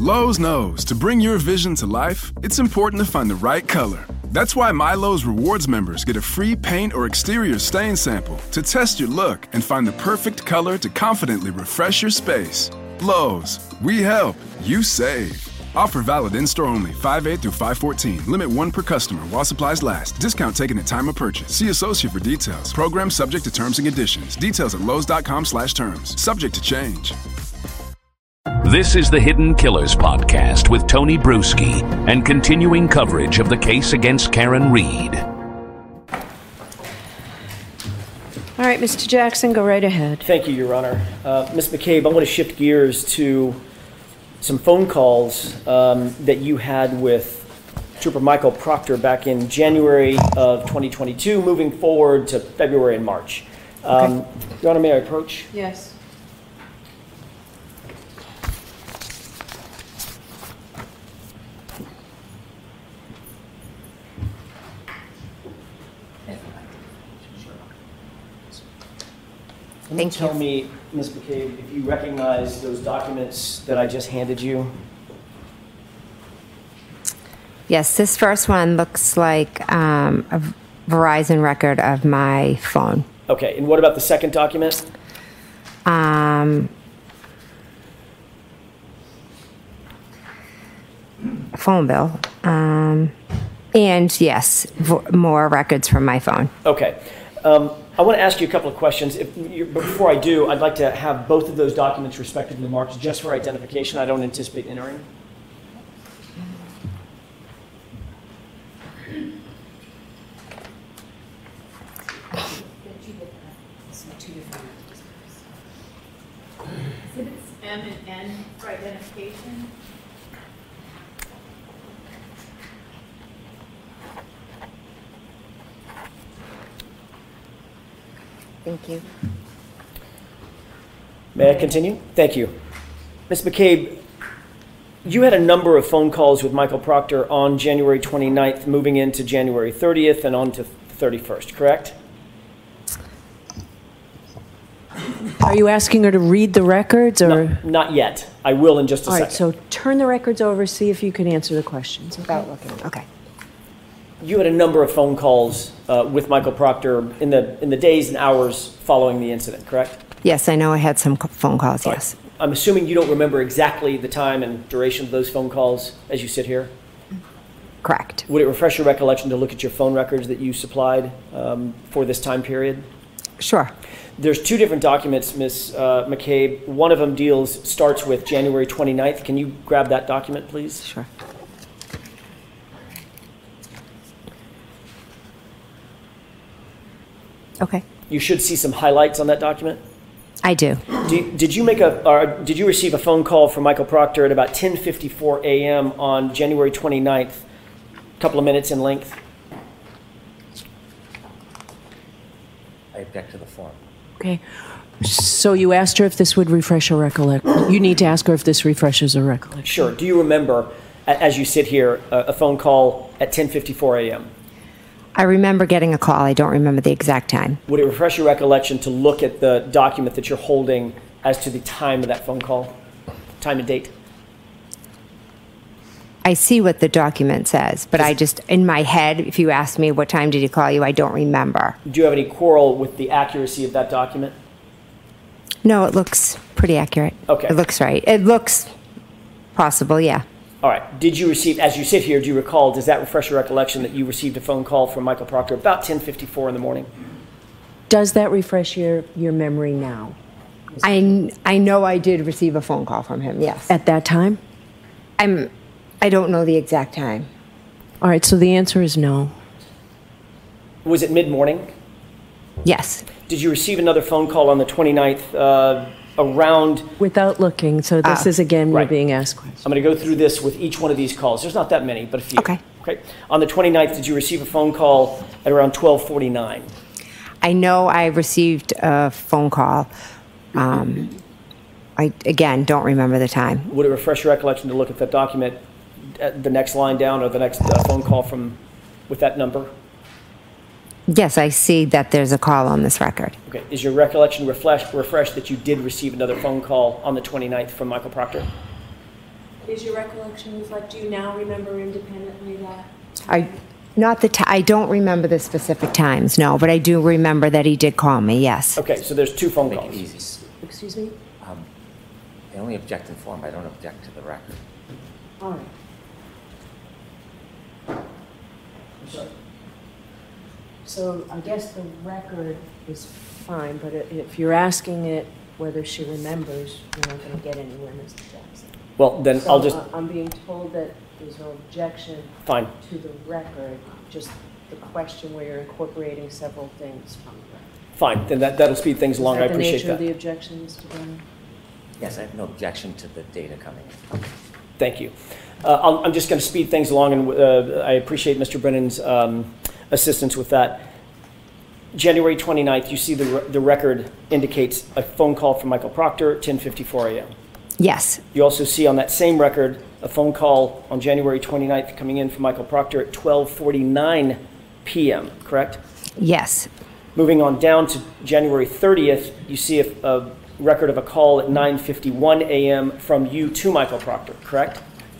Lowe's knows to bring your vision to life, it's important to find the right color. That's why MyLowe's Rewards members get a free paint or exterior stain sample to test your look and find the perfect color to confidently refresh your space. Lowe's, we help, you save. Offer valid in-store only, 5/8 through 5/14. Limit 1 per customer while supplies last. Discount taken at time of purchase. See associate for details. Program subject to terms and conditions. Details at lowes.com/terms. Subject to change. This is the Hidden Killers podcast with Tony Bruschi and continuing coverage of the case against Karen Read. All right, Mr. Jackson, go right ahead. Thank you, Your Honor. Ms. McCabe, I want to shift gears to some phone calls that you had with Trooper Michael Proctor back in January of 2022, moving forward to February and March. Okay. Your Honor, may I approach? Yes. Can you tell me, Ms. McCabe, if you recognize those documents that I just handed you? Yes, this first one looks like a Verizon record of my phone. Okay, and what about the second document? Phone bill. And yes, more records from my phone. Okay. I want to ask you a couple of questions. Before I do, I'd like to have both of those documents respectively marked just for identification. I don't anticipate entering. Exhibits M and N for identification. Thank you. May I continue? Thank you. Ms. McCabe, you had a number of phone calls with Michael Proctor on January 29th, moving into January 30th and on to 31st, correct? Are you asking her to read the records, or? No, not yet. I will in just a All second. right, so turn the records over, see if you can answer the questions. Without looking. Okay. You had a number of phone calls with Michael Proctor in the days and hours following the incident, correct? Yes, I know I had some phone calls, yes. I'm assuming you don't remember exactly the time and duration of those phone calls as you sit here? Correct. Would it refresh your recollection to look at your phone records that you supplied for this time period? Sure. There's two different documents, Ms. McCabe. One of them starts with January 29th. Can you grab that document, please? Sure. Okay. You should see some highlights on that document. I do. Did you receive a phone call from Michael Proctor at about 10:54 a.m. on January 29th, a couple of minutes in length? I object to the form. Okay. So you asked her if this would refresh her recollection. You need to ask her if this refreshes her recollection. Sure. Do you remember, as you sit here, a phone call at 10:54 a.m.? I remember getting a call. I don't remember the exact time. Would it refresh your recollection to look at the document that you're holding as to the time of that phone call, time and date? I see what the document says, but I just, in my head, if you ask me what time did he call you, I don't remember. Do you have any quarrel with the accuracy of that document? No, it looks pretty accurate. Okay. It looks right. It looks possible, yeah. All right. Did you receive, as you sit here, do you recall, does that refresh your recollection that you received a phone call from Michael Proctor about 10:54 in the morning? Does that refresh your memory now? I know I did receive a phone call from him, yes. At that time? I don't know the exact time. All right, so the answer is no. Was it mid-morning? Yes. Did you receive another phone call on the 29th around... Without looking, so this is again, right. You're being asked questions. I'm going to go through this with each one of these calls. There's not that many, but a few. Okay. On the 29th, did you receive a phone call at around 12:49? I know I received a phone call. I, again, don't remember the time. Would it refresh your recollection to look at that document, the next line down, or the next phone call with that number? Yes, I see that there's a call on this record. Okay. Is your recollection refreshed that you did receive another phone call on the 29th from Michael Proctor? Is your recollection reflect, do you now remember independently that? I don't remember the specific times, no, but I do remember that he did call me, yes. Okay, so there's 2 phone Make it calls. easy. Excuse me? I only object in form, I don't object to the record. All right. So I guess the record is fine, but if you're asking it whether she remembers, you're not going to get anywhere, Mr. Jackson. Well, then So I'll just, I'm being told that there's no objection fine. to the record, just the question where you're incorporating several things from the record. Fine, then that'll speed things along. I appreciate Is that the nature of the that. objection, Mr. Brennan? Yes, I have no objection to the data coming in. Thank you. I'm just going to speed things along, and I appreciate Mr. Brennan's assistance with that. January 29th, you see the record indicates a phone call from Michael Proctor at 10:54 a.m. Yes, You also see on that same record a phone call on January 29th coming in from Michael Proctor at 12:49 p.m., correct? yes, Moving on down to January 30th, you see a record of a call at 9:51 a.m. from you to Michael Proctor, correct?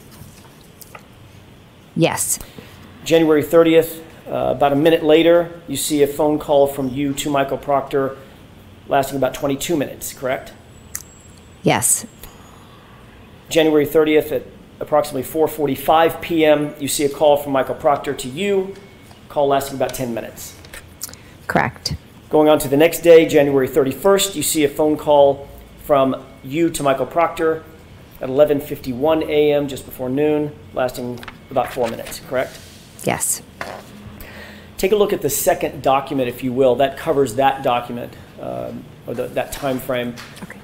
yes, January 30th, about a minute later, you see a phone call from you to Michael Proctor lasting about 22 minutes, correct? yes, January 30th at approximately 4:45 p.m., you see a call from Michael Proctor to you, call lasting about 10 minutes. correct. Going on to the next day, January 31st, you see a phone call from you to Michael Proctor at 11:51 a.m., just before noon, lasting about 4 minutes, correct? Yes. Take a look at the second document, if you will. That covers that document, or that time frame. Okay.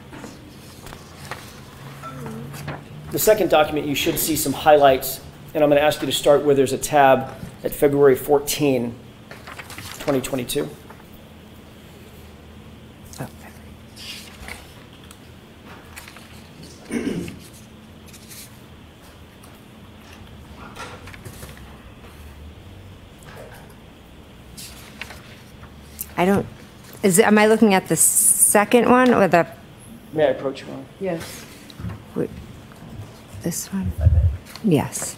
The second document, you should see some highlights, and I'm going to ask you to start where there's a tab at February 14, 2022. Am I looking at the second one or the, May I approach you? Ron? Yes. this one? Yes.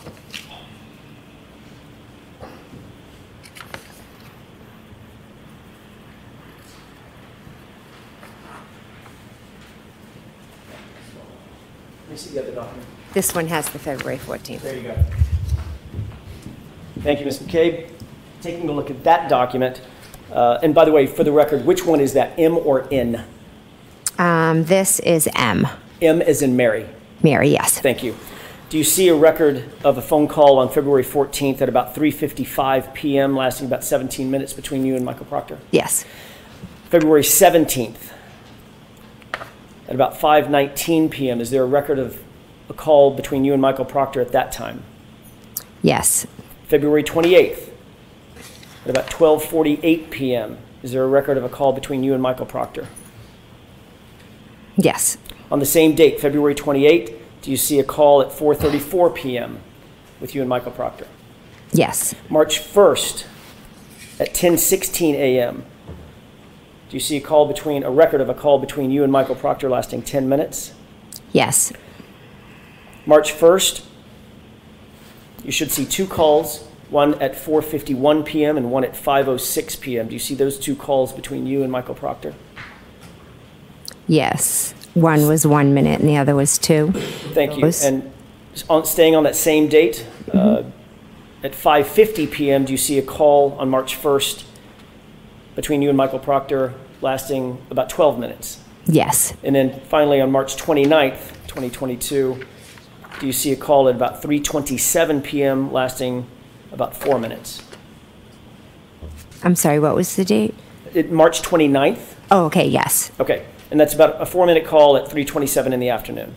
Let me see the other document. This one has the February 14th. There you go. Thank you, Ms. McCabe. Taking a look at that document, and by the way, for the record, which one is that, M or N? This is M. M as in Mary. Mary, yes. Thank you. Do you see a record of a phone call on February 14th at about 3:55 p.m., lasting about 17 minutes between you and Michael Proctor? Yes. February 17th at about 5:19 p.m., is there a record of a call between you and Michael Proctor at that time? Yes. February 28th at about 12:48 p.m., is there a record of a call between you and Michael Proctor? Yes. On the same date, February 28th, do you see a call at 4:34 p.m. with you and Michael Proctor? Yes. March 1st at 10:16 a.m., do you see a record of a call between you and Michael Proctor lasting 10 minutes? Yes. March 1st, you should see 2 calls, one at 4:51 p.m. and one at 5:06 p.m. Do you see those 2 calls between you and Michael Proctor? Yes. One was 1 minute and the other was 2. Thank you. Those. And staying on that same date, at 5:50 p.m., do you see a call on March 1st between you and Michael Proctor lasting about 12 minutes? Yes. And then finally on March 29th, 2022, do you see a call at about 3:27 p.m. lasting about 4 minutes? I'm sorry, what was the date? March 29th? Oh, okay, yes. Okay. And that's about a 4-minute call at 3:27 in the afternoon.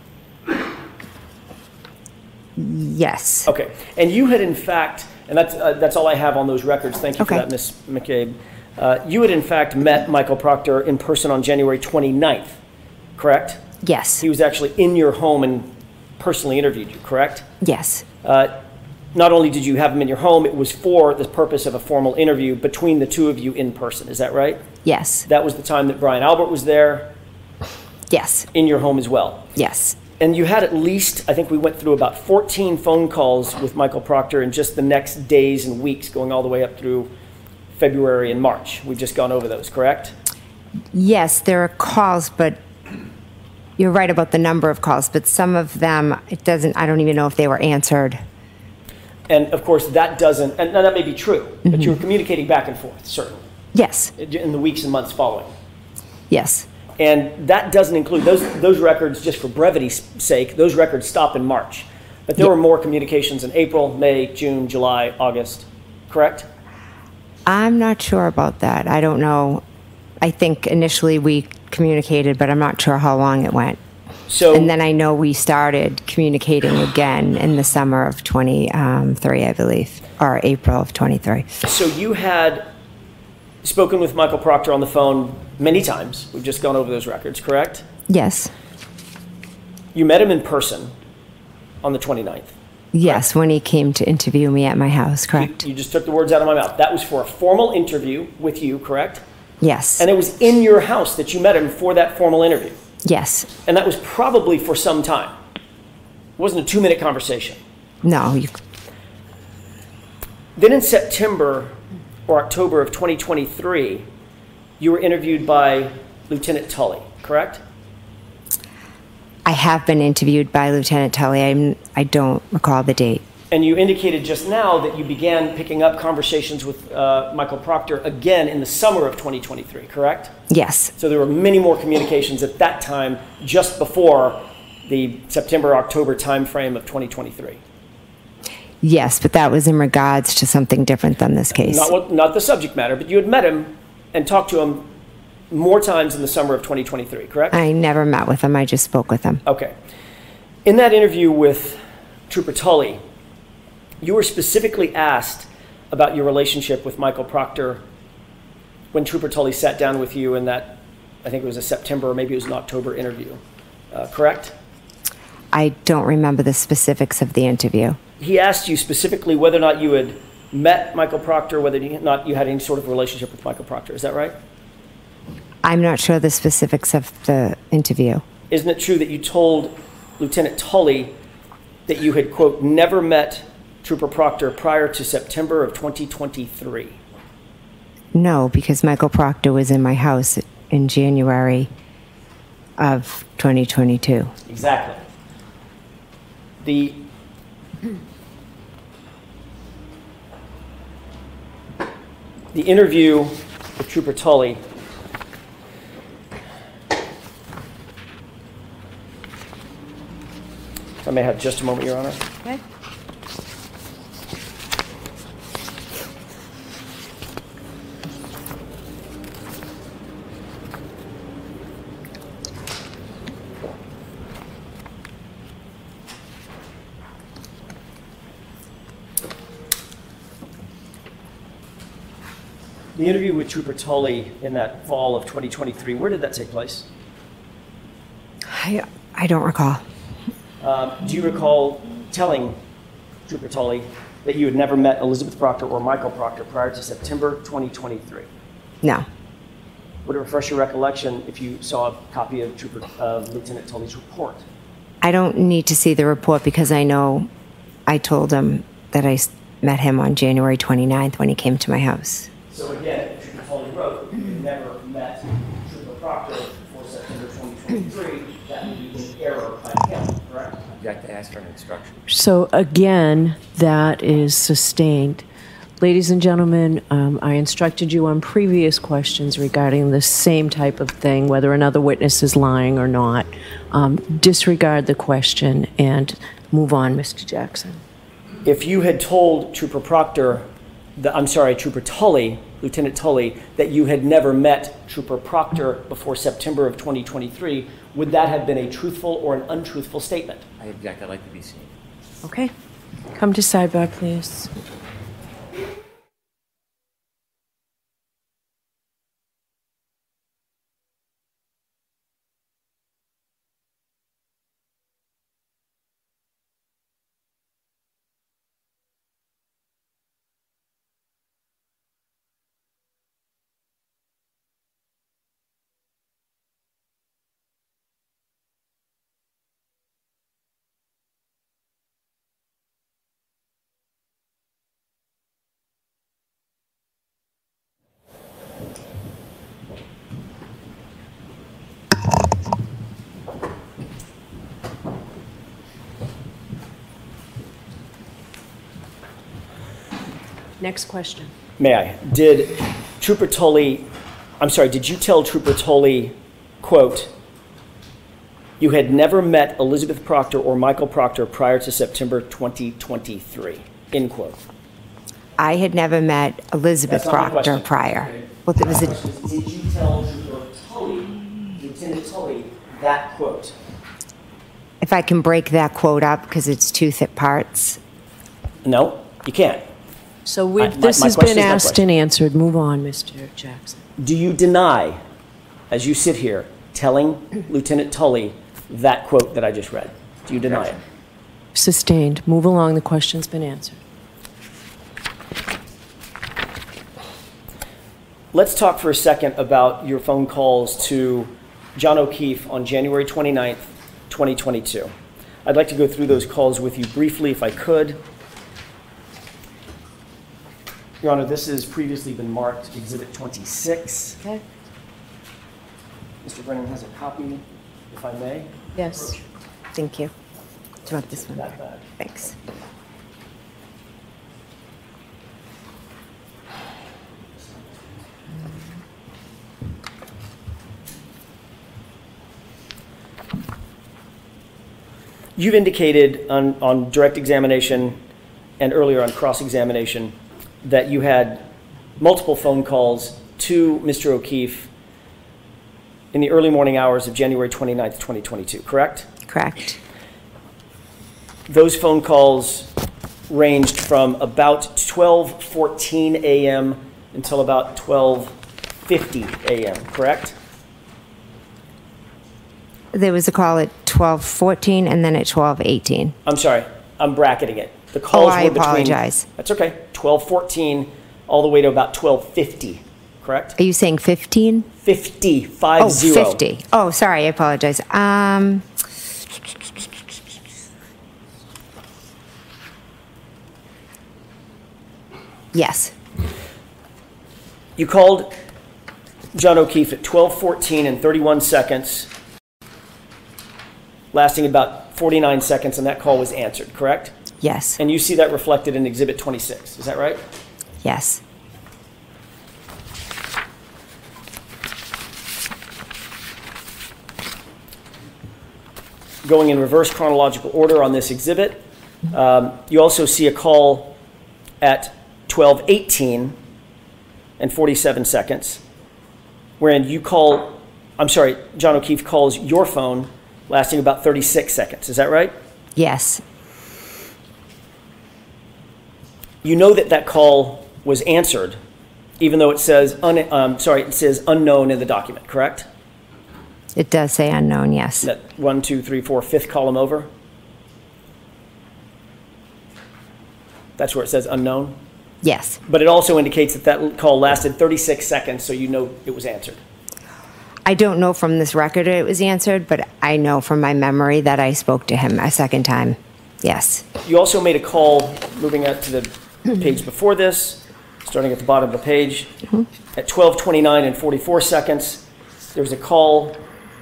Yes. Okay. And you had in fact, and that's all I have on those records. Thank you for Okay. that, Ms. McCabe. You had in fact met Michael Proctor in person on January 29th, correct? Yes. He was actually in your home and personally interviewed you, correct? Yes. Not only did you have him in your home, it was for the purpose of a formal interview between the two of you in person. Is that right? Yes. That was the time that Brian Albert was there Yes. in your home as well. Yes. And you had at least, I think we went through about 14 phone calls with Michael Proctor in just the next days and weeks, going all the way up through February and March. We've just gone over those, correct? Yes, there are calls, but you're right about the number of calls, but some of them, I don't even know if they were answered. And of course, that doesn't, and that may be true, but you were communicating back and forth, certainly, Yes, in the weeks and months following. yes, And that doesn't include, those records, just for brevity's sake, those records stop in March. But there were more communications in April, May, June, July, August, correct? I'm not sure about that. I don't know. I think initially we communicated, but I'm not sure how long it went. So, And then I know we started communicating again in the summer of 23, I believe, or April of 23. so you had spoken with Michael Proctor on the phone many times. We've just gone over those records, correct? Yes, You met him in person on the 29th. yes, when he came to interview me at my house, correct? You just took the words out of my mouth. That was for a formal interview with you, correct? Yes, And it was in your house that you met him for that formal interview. yes. And that was probably for some time. It wasn't a 2-minute conversation. No, Then in September or October of 2023, you were interviewed by Lieutenant Tully, correct? I have been interviewed by Lieutenant Tully. I don't recall the date. And you indicated just now that you began picking up conversations with Michael Proctor again in the summer of 2023, correct? Yes, So there were many more communications at that time, just before the September-October timeframe of 2023. yes, but that was in regards to something different than this case. Not the subject matter, but you had met him and talked to him more times in the summer of 2023, correct? I never met with him. I just spoke with him. Okay. In that interview with Trooper Tully, you were specifically asked about your relationship with Michael Proctor when Trooper Tully sat down with you in that, I think it was a September or maybe it was an October interview, correct? I don't remember the specifics of the interview. He asked you specifically whether or not you had met Michael Proctor, whether or not you had any sort of relationship with Michael Proctor. Is that right? I'm not sure the specifics of the interview. Isn't it true that you told Lieutenant Tully that you had, quote, never met Trooper Proctor prior to September of 2023? No, because Michael Proctor was in my house in January of 2022. Exactly. The interview with Trooper Tully, if I may have just a moment, Your Honor. Okay. The interview with Trooper Tully in that fall of 2023, where did that take place? I don't recall. Do you recall telling Trooper Tully that you had never met Elizabeth Proctor or Michael Proctor prior to September 2023? No. Would it refresh your recollection if you saw a copy of Lieutenant Tully's report? I don't need to see the report because I know I told him that I met him on January 29th when he came to my house. So again, Trooper Tully wrote that you never met Trooper Proctor before September 2023. That would be an error by him, correct? Object to ask for an instruction. So again, that is sustained. Ladies and gentlemen, I instructed you on previous questions regarding the same type of thing, whether another witness is lying or not. Disregard the question and move on, Mr. Jackson. If you had told Trooper Tully, Lieutenant Tully, that you had never met Trooper Proctor before September of 2023, would that have been a truthful or an untruthful statement? I object. I'd like to be seen. Okay. Come to sidebar, please. Next question. May I? Did you tell Trooper Tully, quote, you had never met Elizabeth Proctor or Michael Proctor prior to September 2023, end quote? I had never met Elizabeth That's not my Proctor question. prior. Well, there was a, Did you tell Trooper Tully, Lieutenant Tully, that quote? if I can break that quote up because it's two thick parts. No, you can't. So my this has question been is my asked question. and answered. Move on, Mr. Jackson. Do you deny, as you sit here, telling Lieutenant Tully that quote that I just read? Do you deny it? Sustained. Move along. The question's been answered. Let's talk for a second about your phone calls to John O'Keefe on January 29th, 2022. I'd like to go through those calls with you briefly, if I could. Your Honor, this has previously been marked Exhibit 26. Okay. Mr. Brennan has a copy, if I may. Yes. Thank you. Do you want this one? That bag. Thanks. You've indicated on direct examination and earlier on cross-examination that you had multiple phone calls to Mr. O'Keefe in the early morning hours of January 29th, 2022, correct? Correct. Those phone calls ranged from about 12:14 a.m. until about 12:50 a.m., correct? There was a call at 12:14 and then at 12:18. I'm sorry, I'm bracketing it. The calls I were between... apologize. That's okay. 12:14 all the way to about 12:50, correct? Are you saying 15? 50, Oh, 50. 50. Oh, sorry, I apologize. Yes. You called John O'Keefe at 12:14 and 31 seconds, lasting about 49 seconds, and that call was answered, correct? Yes. And you see that reflected in Exhibit 26, is that right? Yes. Going in reverse chronological order on this exhibit, you also see a call at 12:18 and 47 seconds, wherein John O'Keefe calls your phone lasting about 36 seconds. Is that right? Yes. You know that call was answered, even though it says it says unknown in the document, correct? It does say unknown, yes. That 1, 2, 3, 4, fifth column over. That's where it says unknown. Yes. But it also indicates that call lasted 36 seconds, so you know it was answered. I don't know from this record it was answered, but I know from my memory that I spoke to him a second time. Yes. You also made a call, moving out to the page before this, starting at the bottom of the page, at 12:29 and 44 seconds. There was a call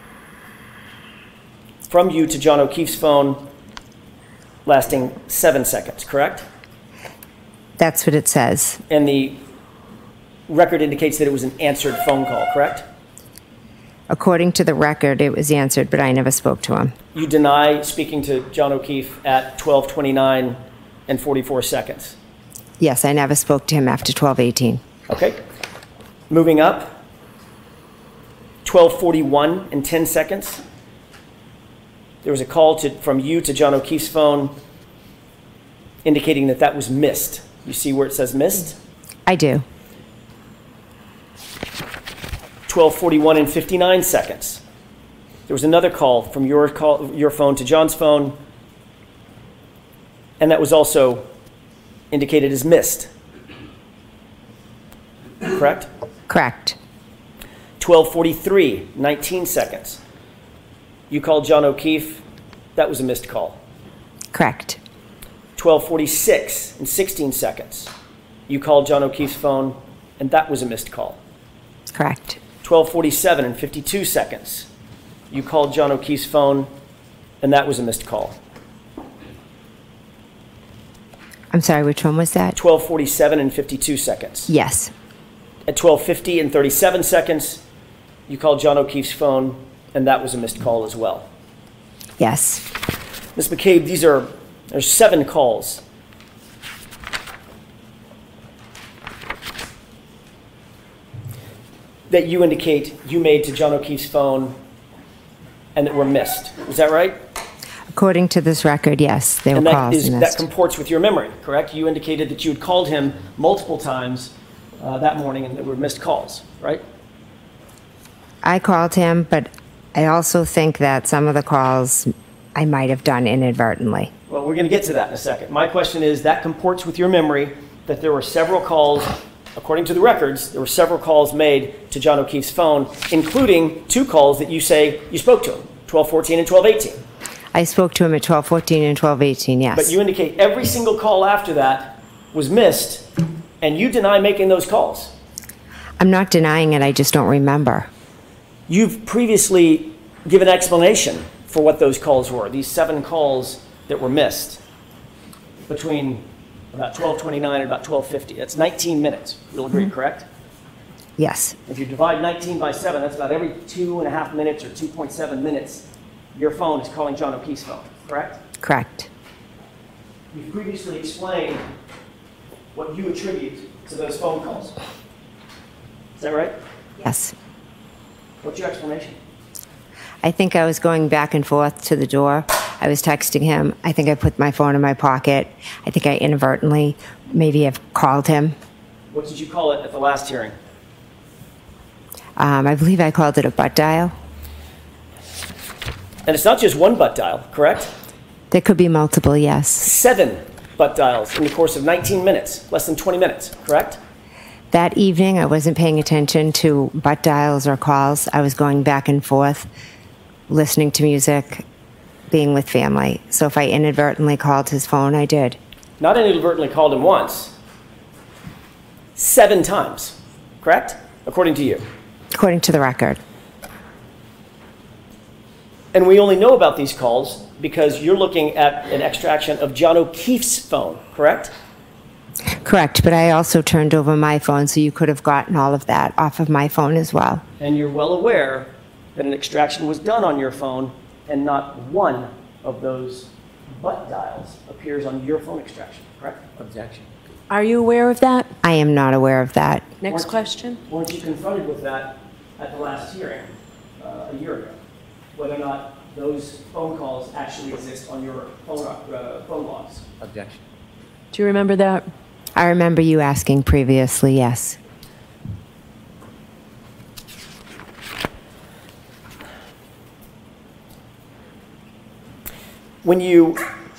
from you to John O'Keefe's phone lasting 7 seconds, correct? That's what it says. And the record indicates that it was an answered phone call, correct? According to the record, it was answered, but I never spoke to him. You deny speaking to John O'Keefe at 12:29 and 44 seconds. Yes, I never spoke to him after 12:18. Okay. Moving up, 12:41 and 10 seconds. There was a call from you to John O'Keefe's phone indicating that was missed. You see where it says missed? I do. 12:41 and 59 seconds. There was another call from your phone to John's phone, and that was also indicated as missed. Correct? Correct. 12:43, 19 seconds. You called John O'Keefe, that was a missed call. Correct. 12:46 and 16 seconds. You called John O'Keefe's phone, and that was a missed call. Correct. 12:47 and 52 seconds. You called John O'Keefe's phone, and that was a missed call. I'm sorry, which one was that? 12:47 and 52 seconds. Yes. At 12:50 and 37 seconds, you called John O'Keefe's phone, and that was a missed call as well. Yes. Ms. McCabe, there's 7 calls. That you indicate you made to John O'Keefe's phone and that were missed. Is that right? According to this record, yes, they were And calls that missed. comports with your memory, correct? You indicated that you had called him multiple times that morning and there were missed calls, right? I called him, but I also think that some of the calls I might have done inadvertently. Well, we're going to get to that in a second. My question is, that comports with your memory that there were several calls, according to the records, there were several calls made to John O'Keefe's phone, including 2 calls that you say you spoke to him, 12:14 and 12:18. I spoke to him at 12:14 and 12:18, yes. But you indicate every single call after that was missed, and you deny making those calls. I'm not denying it, I just don't remember. You've previously given explanation for what those calls were, these 7 calls that were missed between about 12:29 and about 12:50. That's 19 minutes. You'll agree, correct? Yes. If you divide 19 by 7, that's about every 2.5 minutes or 2.7 minutes, your phone is calling John O'Keefe's phone, correct? Correct. You've previously explained what you attribute to those phone calls. Is that right? Yes. What's your explanation? I think I was going back and forth to the door. I was texting him. I think I put my phone in my pocket. I think I inadvertently maybe have called him. What did you call it at the last hearing? I believe I called it a butt dial. And it's not just one butt dial, correct? There could be multiple, yes. 7 butt dials in the course of 19 minutes, less than 20 minutes, correct? That evening, I wasn't paying attention to butt dials or calls. I was going back and forth, listening to music, being with family. So if I inadvertently called his phone, I did. Not inadvertently called him once, 7 times, correct? According to you. According to the record. And we only know about these calls because you're looking at an extraction of John O'Keefe's phone, correct? Correct, but I also turned over my phone, so you could have gotten all of that off of my phone as well. And you're well aware that an extraction was done on your phone and not one of those butt dials appears on your phone extraction, correct? Objection. Are you aware of that? I am not aware of that. Next question. Weren't you confronted with that at the last hearing a year ago? Whether or not those phone calls actually exist on your phone logs? Objection. Do you remember that? I remember you asking previously, yes. When you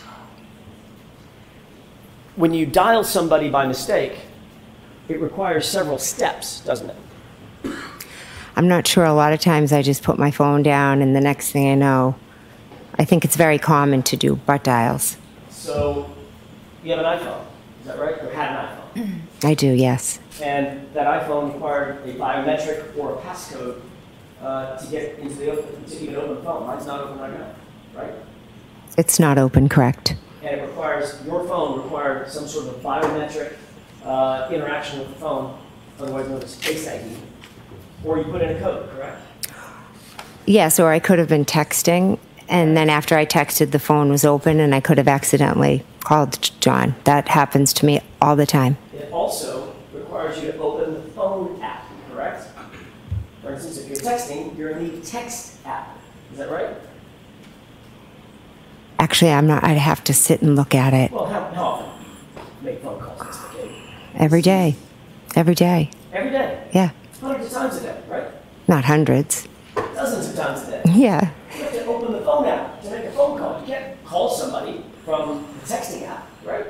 dial somebody by mistake, it requires several steps, doesn't it? I'm not sure. A lot of times I just put my phone down, and the next thing I know, I think it's very common to do butt dials. So you have an iPhone, is that right? Or had an iPhone. I do, yes. And that iPhone required a biometric or a passcode to get into the to even open the phone. Mine's not open right now, right? It's not open, correct? And your phone required some sort of biometric interaction with the phone, otherwise known as Face ID, or you put in a code, correct? Yes, or I could have been texting, and then after I texted, the phone was open, and I could have accidentally called John. That happens to me all the time. It also requires you to open the phone app, correct? For instance, if you're texting, you're in the text app. Is that right? Actually, I'm not. I'd have to sit and look at it Well, how often do you make phone calls, Ms. McCabe? every day. Every day. Every day. Yeah. Hundreds of times a day, right? Not hundreds. Dozens of times a day. Yeah. You have to open the phone app to make a phone call. You can't call somebody from the texting app, right?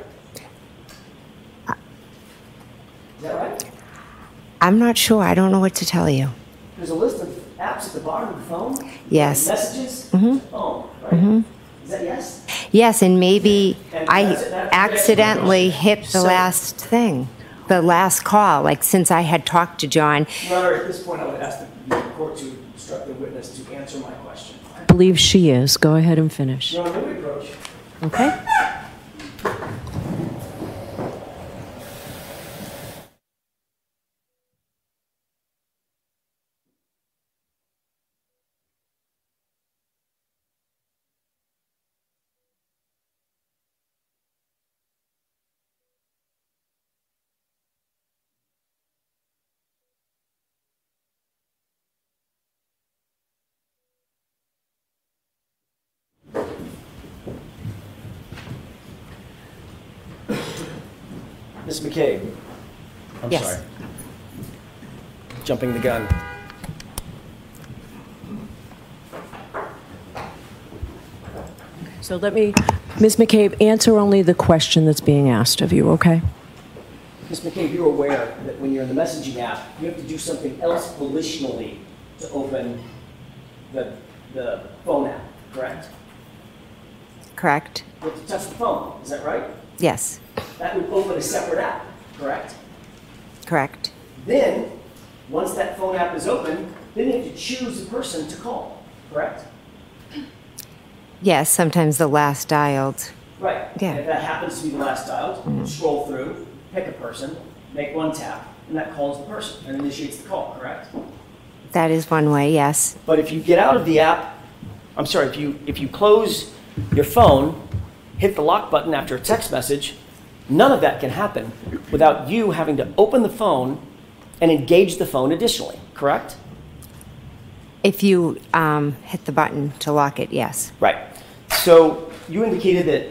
Is that right? I'm not sure. I don't know what to tell you. There's a list of apps at the bottom of the phone. Yes. Messages, phone, right? Is that yes? Yes, and maybe And I that's the accidentally explanation. hit the last thing, the last call. Like, since I had talked to John, Your Honor, at this point, I would ask the court to instruct the witness to answer my question. I believe she is. Go ahead and finish. Your Honor, may we approach? Okay? Ms. McCabe? I'm Yes. sorry. Jumping the gun. So let me, Ms. McCabe, answer only the question that's being asked of you, okay? Ms. McCabe, you're aware that when you're in the messaging app, you have to do something else volitionally to open the phone app, correct? Correct? You have to touch the phone, is that right? Yes. That would open a separate app, correct? Correct. Then, once that phone app is open, then you have to choose a person to call, correct? Yes, sometimes the last dialed. Right. Yeah. And if that happens to be the last dialed, scroll through, pick a person, make one tap, and that calls the person and initiates the call, correct? That is one way, yes. But if you get out of the app, I'm sorry, if you close your phone, hit the lock button after a text message, none of that can happen without you having to open the phone and engage the phone additionally, correct? If you hit the button to lock it, yes. Right. So you indicated that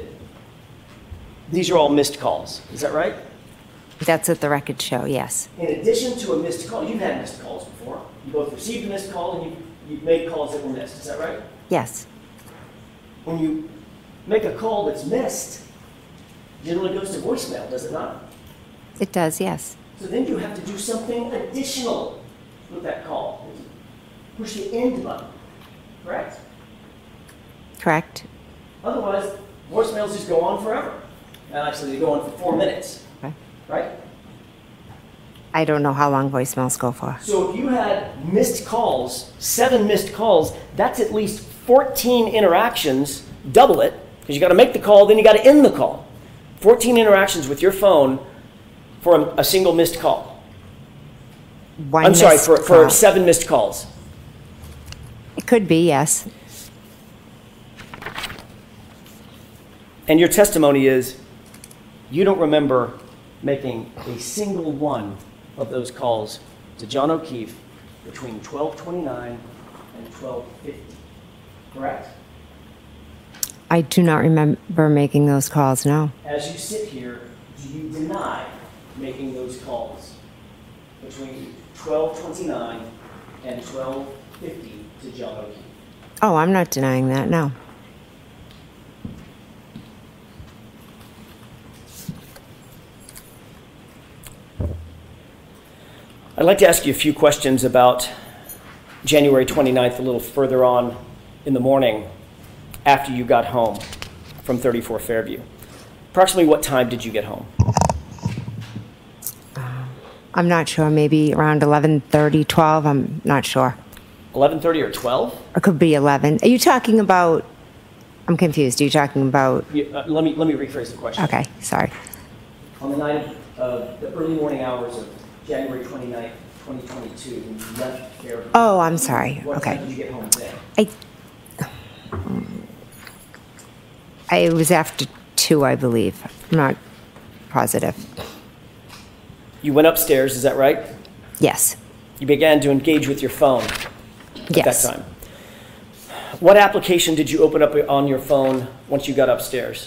these are all missed calls, is that right? That's what the records show, yes. In addition to a missed call, you've had missed calls before. You both received a missed call and you've made calls that were missed, is that right? Yes. When you make a call that's missed, it generally goes to voicemail, does it not? It does, yes. So then you have to do something additional with that call. Push the end button, correct? Correct. Otherwise, voicemails just go on forever. And actually, they go on for 4 minutes, Okay. right? I don't know how long voicemails go for. So if you had missed calls, 7 missed calls, that's at least 14 interactions, double it, because you got to make the call, then you got to end the call. 14 interactions with your phone for a single missed call. One I'm sorry, missed for call. 7 missed calls. It could be, yes. And your testimony is you don't remember making a single one of those calls to John O'Keefe between 12:29 and 12:50, correct? I do not remember making those calls, no. As you sit here, do you deny making those calls between 12:29 and 12:50 to John O'Keefe? Oh, I'm not denying that, no. I'd like to ask you a few questions about January 29th, a little further on in the morning after you got home from 34 Fairview. Approximately what time did you get home? I'm not sure, maybe around 11:30, 12, I'm not sure. 11:30 or 12? It could be 11. Are you talking about, I'm confused, are you talking about, Let me rephrase the question. okay, sorry. On the night of the early morning hours of January 29th, 2022, when you left Fairview, Oh, I'm sorry, what okay. time did you get home then? It was after 2, I believe. I'm not positive. You went upstairs, is that right? Yes, You began to engage with your phone at yes. that time. What application did you open up on your phone once you got upstairs?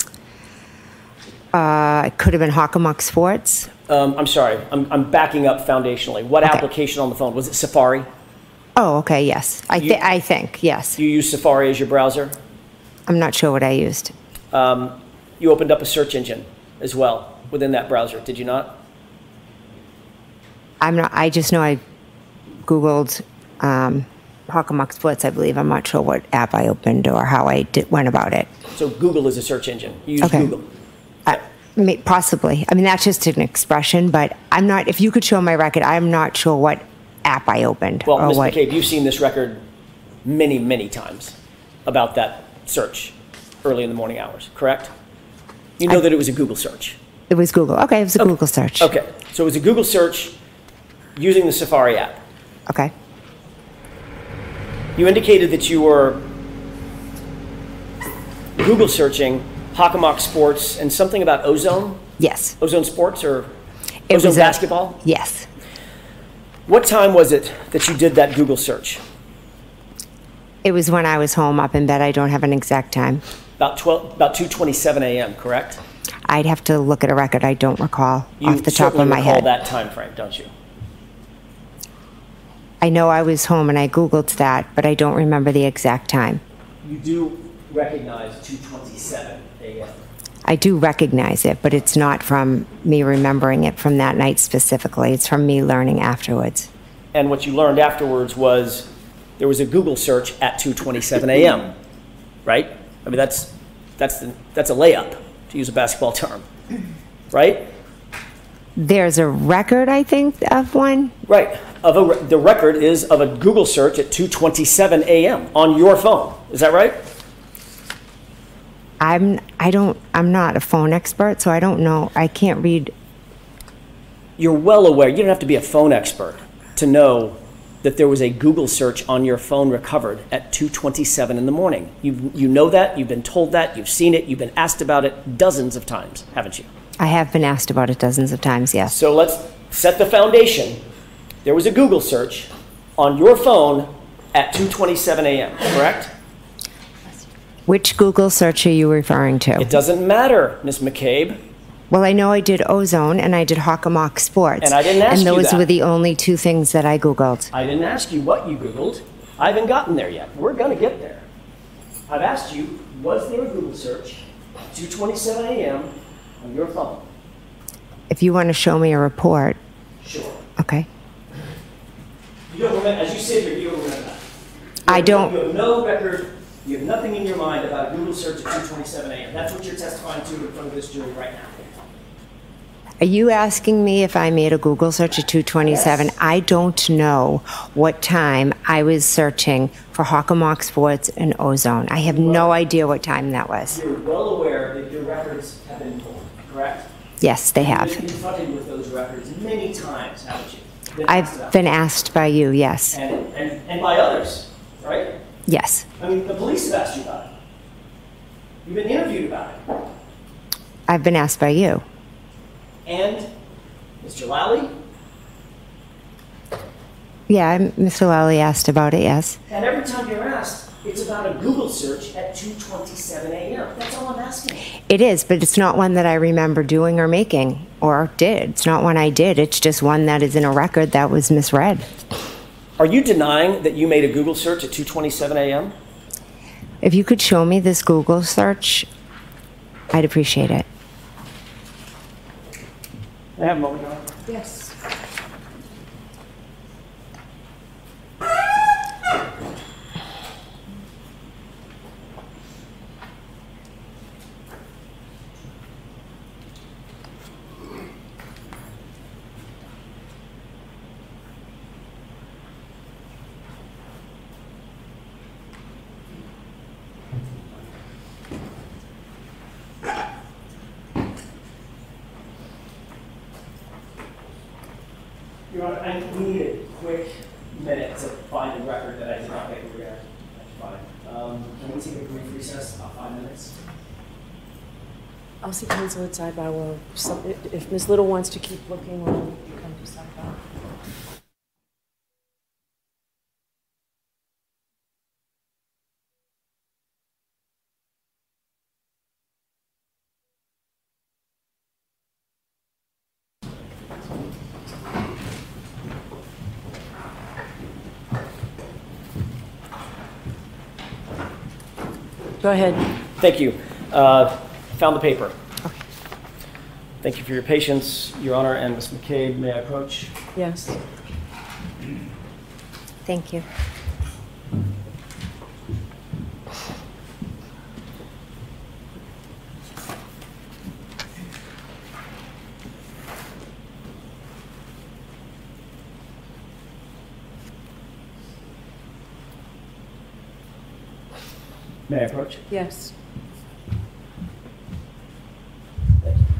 It could have been Hockomock Sports. I'm sorry, I'm backing up foundationally. What Okay. application on the phone? Was it Safari? Oh, okay, yes. I think, yes. You use Safari as your browser? I'm not sure what I used. You opened up a search engine as well within that browser, did you not? I just know I Googled Hockomock Sports, I believe. I'm not sure what app I opened or how I went about it. So Google is a search engine. You use Okay. Google. Possibly. I mean, that's just an expression, but I'm not, if you could show my record, I'm not sure what app I opened. Well, or Ms. what. McCabe, you've seen this record many, many times about that search early in the morning hours, correct? You know that it was a Google search. It was Google. Okay, it was a Google search. Okay, so it was a Google search using the Safari app. Okay. You indicated that you were Google searching Hockomock Sports and something about Ozone? Yes. Ozone Sports or It Ozone was Basketball? Yes. What time was it that you did that Google search? It was when I was home up in bed. I don't have an exact time. About 2:27 a.m., correct? I'd have to look at a record. I don't recall You off the top certainly of my recall head. that time frame, don't you? I know I was home and I Googled that, but I don't remember the exact time. You do recognize 2:27 a.m. I do recognize it, but it's not from me remembering it from that night specifically. It's from me learning afterwards. And what you learned afterwards was there was a Google search at 2:27 a.m., right? I mean, that's a layup, to use a basketball term, right? There's a record, I think, of one. Right. The record is of a Google search at 2:27 a.m. on your phone. Is that right? I'm not a phone expert, so I don't know. I can't read. You're well aware. You don't have to be a phone expert to know that there was a Google search on your phone recovered at 2:27 in the morning. You know that. You've been told that. You've seen it. You've been asked about it dozens of times, haven't you? I have been asked about it dozens of times, yes. So let's set the foundation. There was a Google search on your phone at 2:27 a.m., correct? Which Google search are you referring to? It doesn't matter, Ms. McCabe. Well, I know I did Ozone and I did Hockomock Sports. And I didn't ask you And those that. were the only two things that I Googled. I didn't ask you what you Googled. I haven't gotten there yet. We're going to get there. I've asked you, was there a Google search at 2:27 a.m. on your phone? If you want to show me a report, Sure. okay. You don't remember, as you sit here, you don't remember that. I don't. You have no record, you have nothing in your mind about a Google search at 2:27 a.m. That's what you're testifying to in front of this jury right now. Are you asking me if I made a Google search at 2:27? Yes. I don't know what time I was searching for Hockomock Sports and Ozone. I have no idea what time that was. You're well aware that your records have been pulled, correct? Yes, they You've have. been confronted with those records many times, haven't you? Been asked I've about been asked by you, yes. and by others, right? Yes. I mean, the police have asked you about it. You've been interviewed about it. I've been asked by you. And Mr. Lally, Yeah, Mr. Lally asked about it, yes. and every time you're asked, it's about a Google search at 2:27 a.m. That's all I'm asking. It is, but it's not one that I remember doing or making or did. It's not one I did. It's just one that is in a record that was misread. Are you denying that you made a Google search at 2:27 a.m.? If you could show me this Google search, I'd appreciate it. I have a moment, Your Honor. Yes. Your Honor, I need a quick minute to find a record that I did not make a record. Fine. Can we take a brief recess, about 5 minutes? I'll see counsel at sidebar. Well, if Ms. Little wants to keep looking, we'll come to sidebar. Go ahead. Thank you. Found the paper. Okay. Thank you for your patience, Your Honor, and Ms. McCabe. May I approach? Yes. Thank you. May I approach? Yes. Thank you.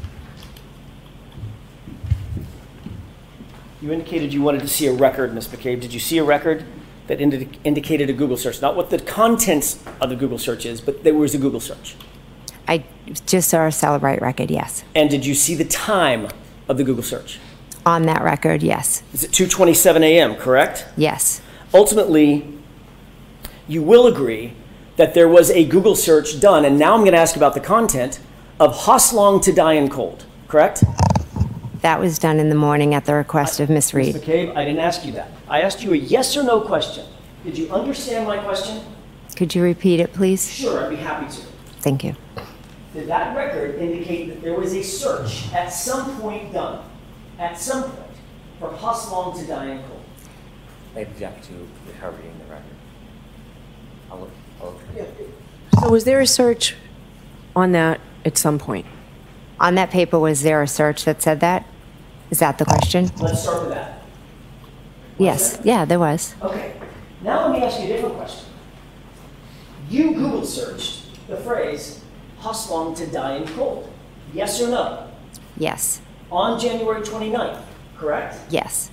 You indicated you wanted to see a record, Ms. McCabe. Did you see a record that indicated a Google search? Not what the contents of the Google search is, but there was a Google search. I just saw a Celebrate record, yes. And did you see the time of the Google search? On that record, yes. Is it 2:27 a.m., correct? Yes. Ultimately, you will agree that there was a Google search done, and now I'm going to ask about the content of Hoslong to Diane Cold, correct? That was done in the morning at the request of Miss Reed. Ms. McCabe, I didn't ask you that. I asked you a yes or no question. Did you understand my question? Could you repeat it, please? Sure, I'd be happy to. Thank you. Did that record indicate that there was a search at some point done, at some point, for Hoslong to Diane Cold? I object to her reading the record. I'll look. So was there a search on that at some point? On that paper, was there a search that said that? Is that the question? Let's start with that. Yes. Yeah, there was. Okay, now let me ask you a different question. You Google searched the phrase Hoslong to Diane Cold. Yes or no? Yes. On January 29th, correct? Yes.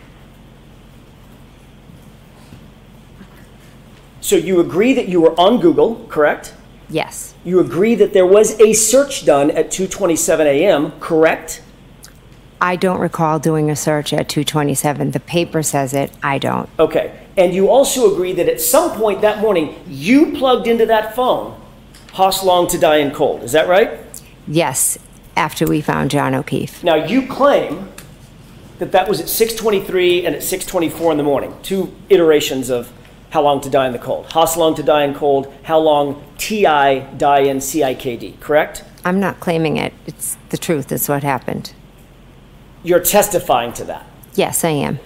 So you agree that you were on Google, correct? Yes. You agree that there was a search done at 2:27 a.m., correct? I don't recall doing a search at 2:27. The paper says it. I don't. Okay. And you also agree that at some point that morning, you plugged into that phone Hoslong to Diane Cold. Is that right? Yes, after we found John O'Keefe. Now, you claim that that was at 6:23 and at 6:24 in the morning, two iterations of how long to die in the cold. Hoslong to Diane Cold, how long T.I. die in CIKD, correct? I'm not claiming it. It's the truth. It's what happened. You're testifying to that. Yes, I am.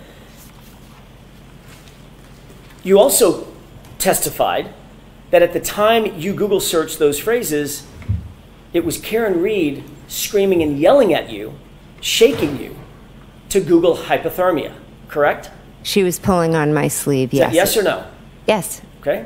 You also testified that at the time you Google searched those phrases, it was Karen Reed screaming and yelling at you, shaking you, to Google hypothermia, correct? She was pulling on my sleeve, Is yes. that yes or no? Yes. Okay.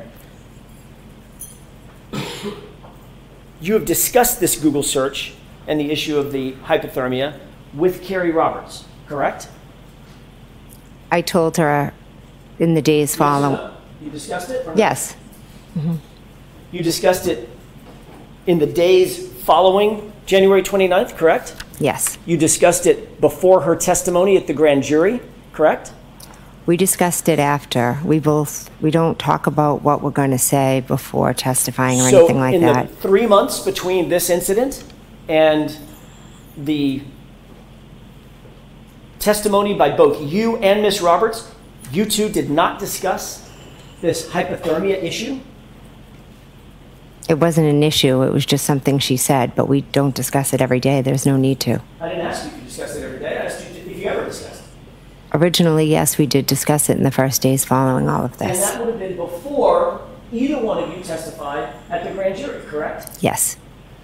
You have discussed this Google search and the issue of the hypothermia with Carrie Roberts, correct? I told her in the days following. Yes or no? You discussed it? Or no? Yes. You discussed it in the days following January 29th, correct? Yes. You discussed it before her testimony at the grand jury, correct? We discussed it after. We don't talk about what we're going to say before testifying or anything like that. So in the 3 months between this incident and the testimony by both you and Ms. Roberts, you two did not discuss this hypothermia issue? It wasn't an issue. It was just something she said, but we don't discuss it every day. There's no need to. I didn't ask you if you discussed it every day. I asked you if you ever discussed it. Originally, yes, we did discuss it in the first days following all of And this. that would have been before either one of you testified at the grand jury, correct? Yes.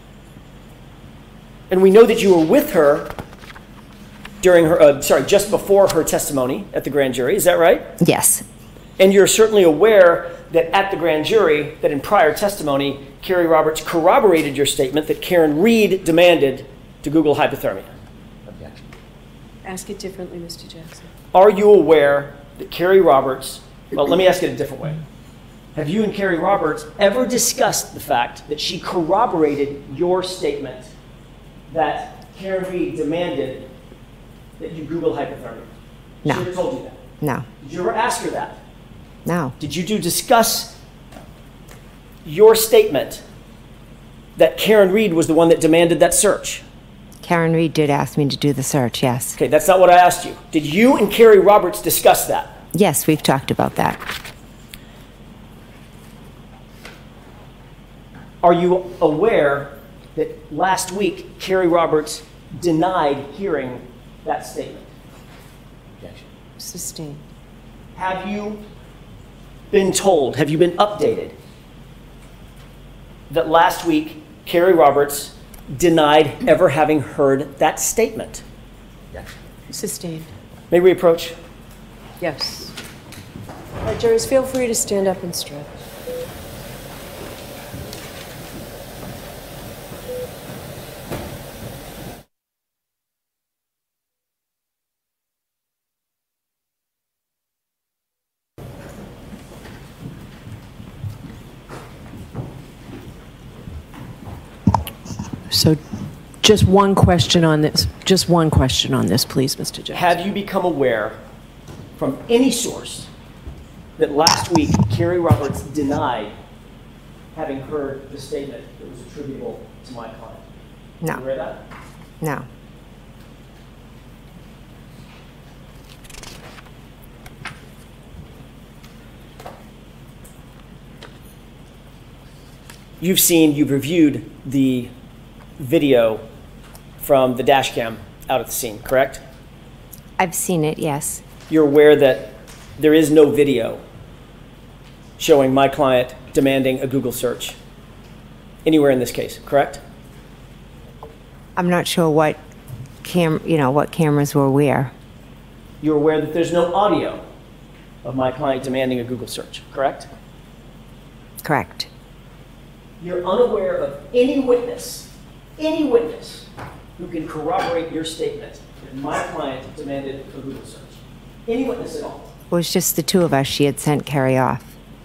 And we know that you were with her during her, just before her testimony at the grand jury. Is that right? Yes. And you're certainly aware that at the grand jury, that in prior testimony, Carrie Roberts corroborated your statement that Karen Reed demanded to Google hypothermia. Objection. Ask it differently, Mr. Jackson. Are you aware that Carrie Roberts, well, let me ask it a different way. Have you and Carrie Roberts ever discussed the fact that she corroborated your statement that Karen Reed demanded that you Google hypothermia? No. She ever told you that? No. Did you ever ask her that? No. Did you discuss your statement that Karen Reed was the one that demanded that search? Karen Reed did ask me to do the search, yes. Okay, that's not what I asked you. Did you and Carrie Roberts discuss that? Yes, we've talked about that. Are you aware that last week Carrie Roberts denied hearing that statement? Objection. Sustained. Have you been told, have you been updated that last week Carrie Roberts denied ever having heard that statement? Objection. Sustained. May we approach? Yes. All right, jurors, feel free to stand up and stretch. So just one question on this. Just one question on this, please, Mr. Jackson. Have you become aware from any source that last week Carrie Roberts denied having heard the statement that was attributable to my client? No. You aware of that? No. You've reviewed the video from the dash cam out at the scene, correct? I've seen it, yes. You're aware that there is no video showing my client demanding a Google search anywhere in this case, correct? I'm not sure what what cameras were where. You're aware that there's no audio of my client demanding a Google search, correct? Correct. You're unaware of any witness who can corroborate your statement that my client demanded a Google search. Any witness at all. It was just the two of us she had sent Carrie off.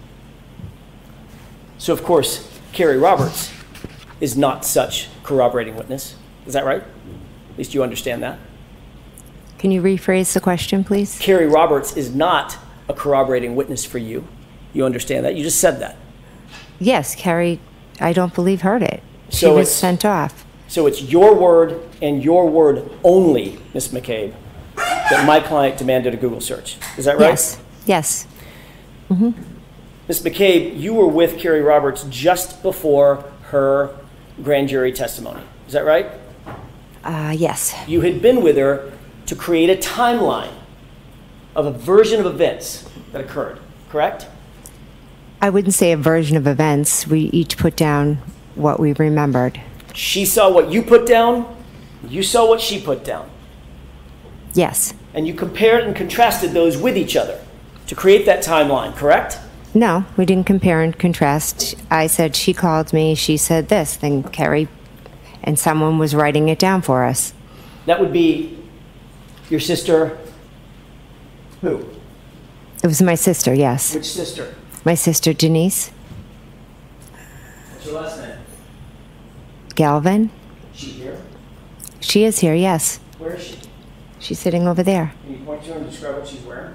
So, of course, Carrie Roberts is not such corroborating witness. Is that right? At least you understand that. Can you rephrase the question, please? Carrie Roberts is not a corroborating witness for you. You understand that? You just said that. Yes, Carrie, I don't believe heard it. She So was it's- sent off. So it's your word and your word only, Ms. McCabe, that my client demanded a Google search. Is that right? Yes. Yes. Ms. McCabe, you were with Carrie Roberts just before her grand jury testimony. Is that right? Yes. You had been with her to create a timeline of a version of events that occurred, correct? I wouldn't say a version of events. We each put down what we remembered. She saw what you put down, you saw what she put down, Yes. and you compared and contrasted those with each other to create that timeline, correct? No, we didn't compare and contrast. I said she called me, she said this, then Carrie, and someone was writing it down for us. That would be your sister, who? It was my sister, yes. Which sister? My sister Denise What's your last name? Galvin. She here? She is here, yes. Where is she? She's sitting over there. Can you point to her and describe what she's wearing?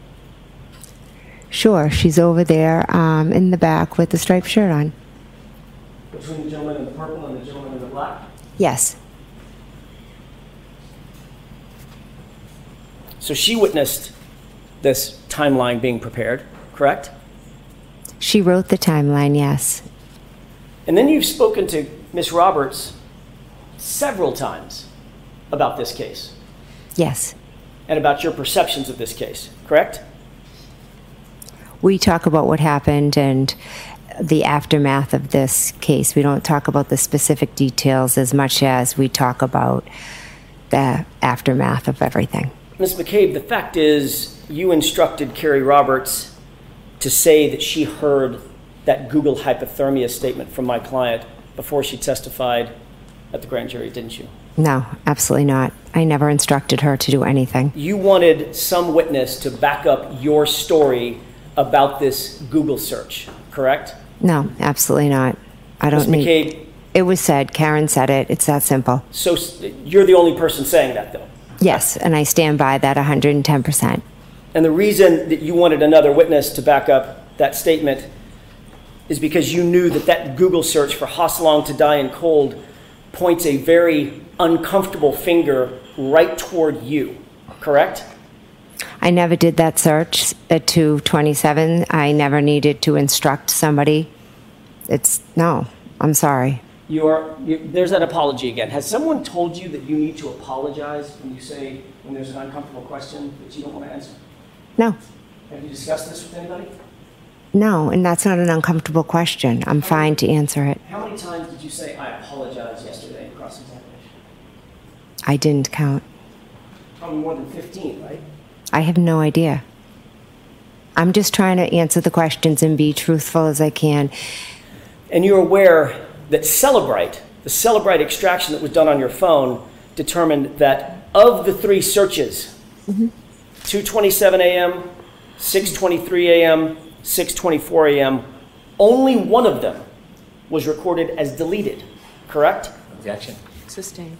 Sure, she's over there in the back with the striped shirt on. Between the gentleman in the purple and the gentleman in the black? Yes. So she witnessed this timeline being prepared, correct? She wrote the timeline, yes. And then you've spoken to Miss Roberts several times about this case Yes. and about your perceptions of this case, correct? We talk about what happened and the aftermath of this case. We don't talk about the specific details as much as we talk about the aftermath of everything. Ms. McCabe, the fact is you instructed Carrie Roberts to say that she heard that Google hypothermia statement from my client before she testified at the grand jury, didn't you? No, absolutely not. I never instructed her to do anything. You wanted some witness to back up your story about this Google search, correct? No, absolutely not. I don't Ms. need... McCabe, It was said. Karen said it. It's that simple. so you're the only person saying that, though. Yes, and I stand by that 110%. And the reason that you wanted another witness to back up that statement is because you knew that that Google search for Hosselong to die in cold points a very uncomfortable finger right toward you, correct? I never did that search at 227. I never needed to instruct somebody. No, I'm sorry. There's that apology again. Has someone told you that you need to apologize when there's an uncomfortable question that you don't want to answer? No, Have you discussed this with anybody? no, and that's not an uncomfortable question. I'm fine to answer it. How many times did you say, I apologize yesterday in cross-examination? I didn't count. Probably more than 15, right? I have no idea. I'm just trying to answer the questions and be truthful as I can. And you're aware that the Celebrite extraction that was done on your phone determined that of the three searches, 2:27 a.m., 6:23 a.m., 6:24 a.m., only one of them was recorded as deleted, correct? Objection. Sustained.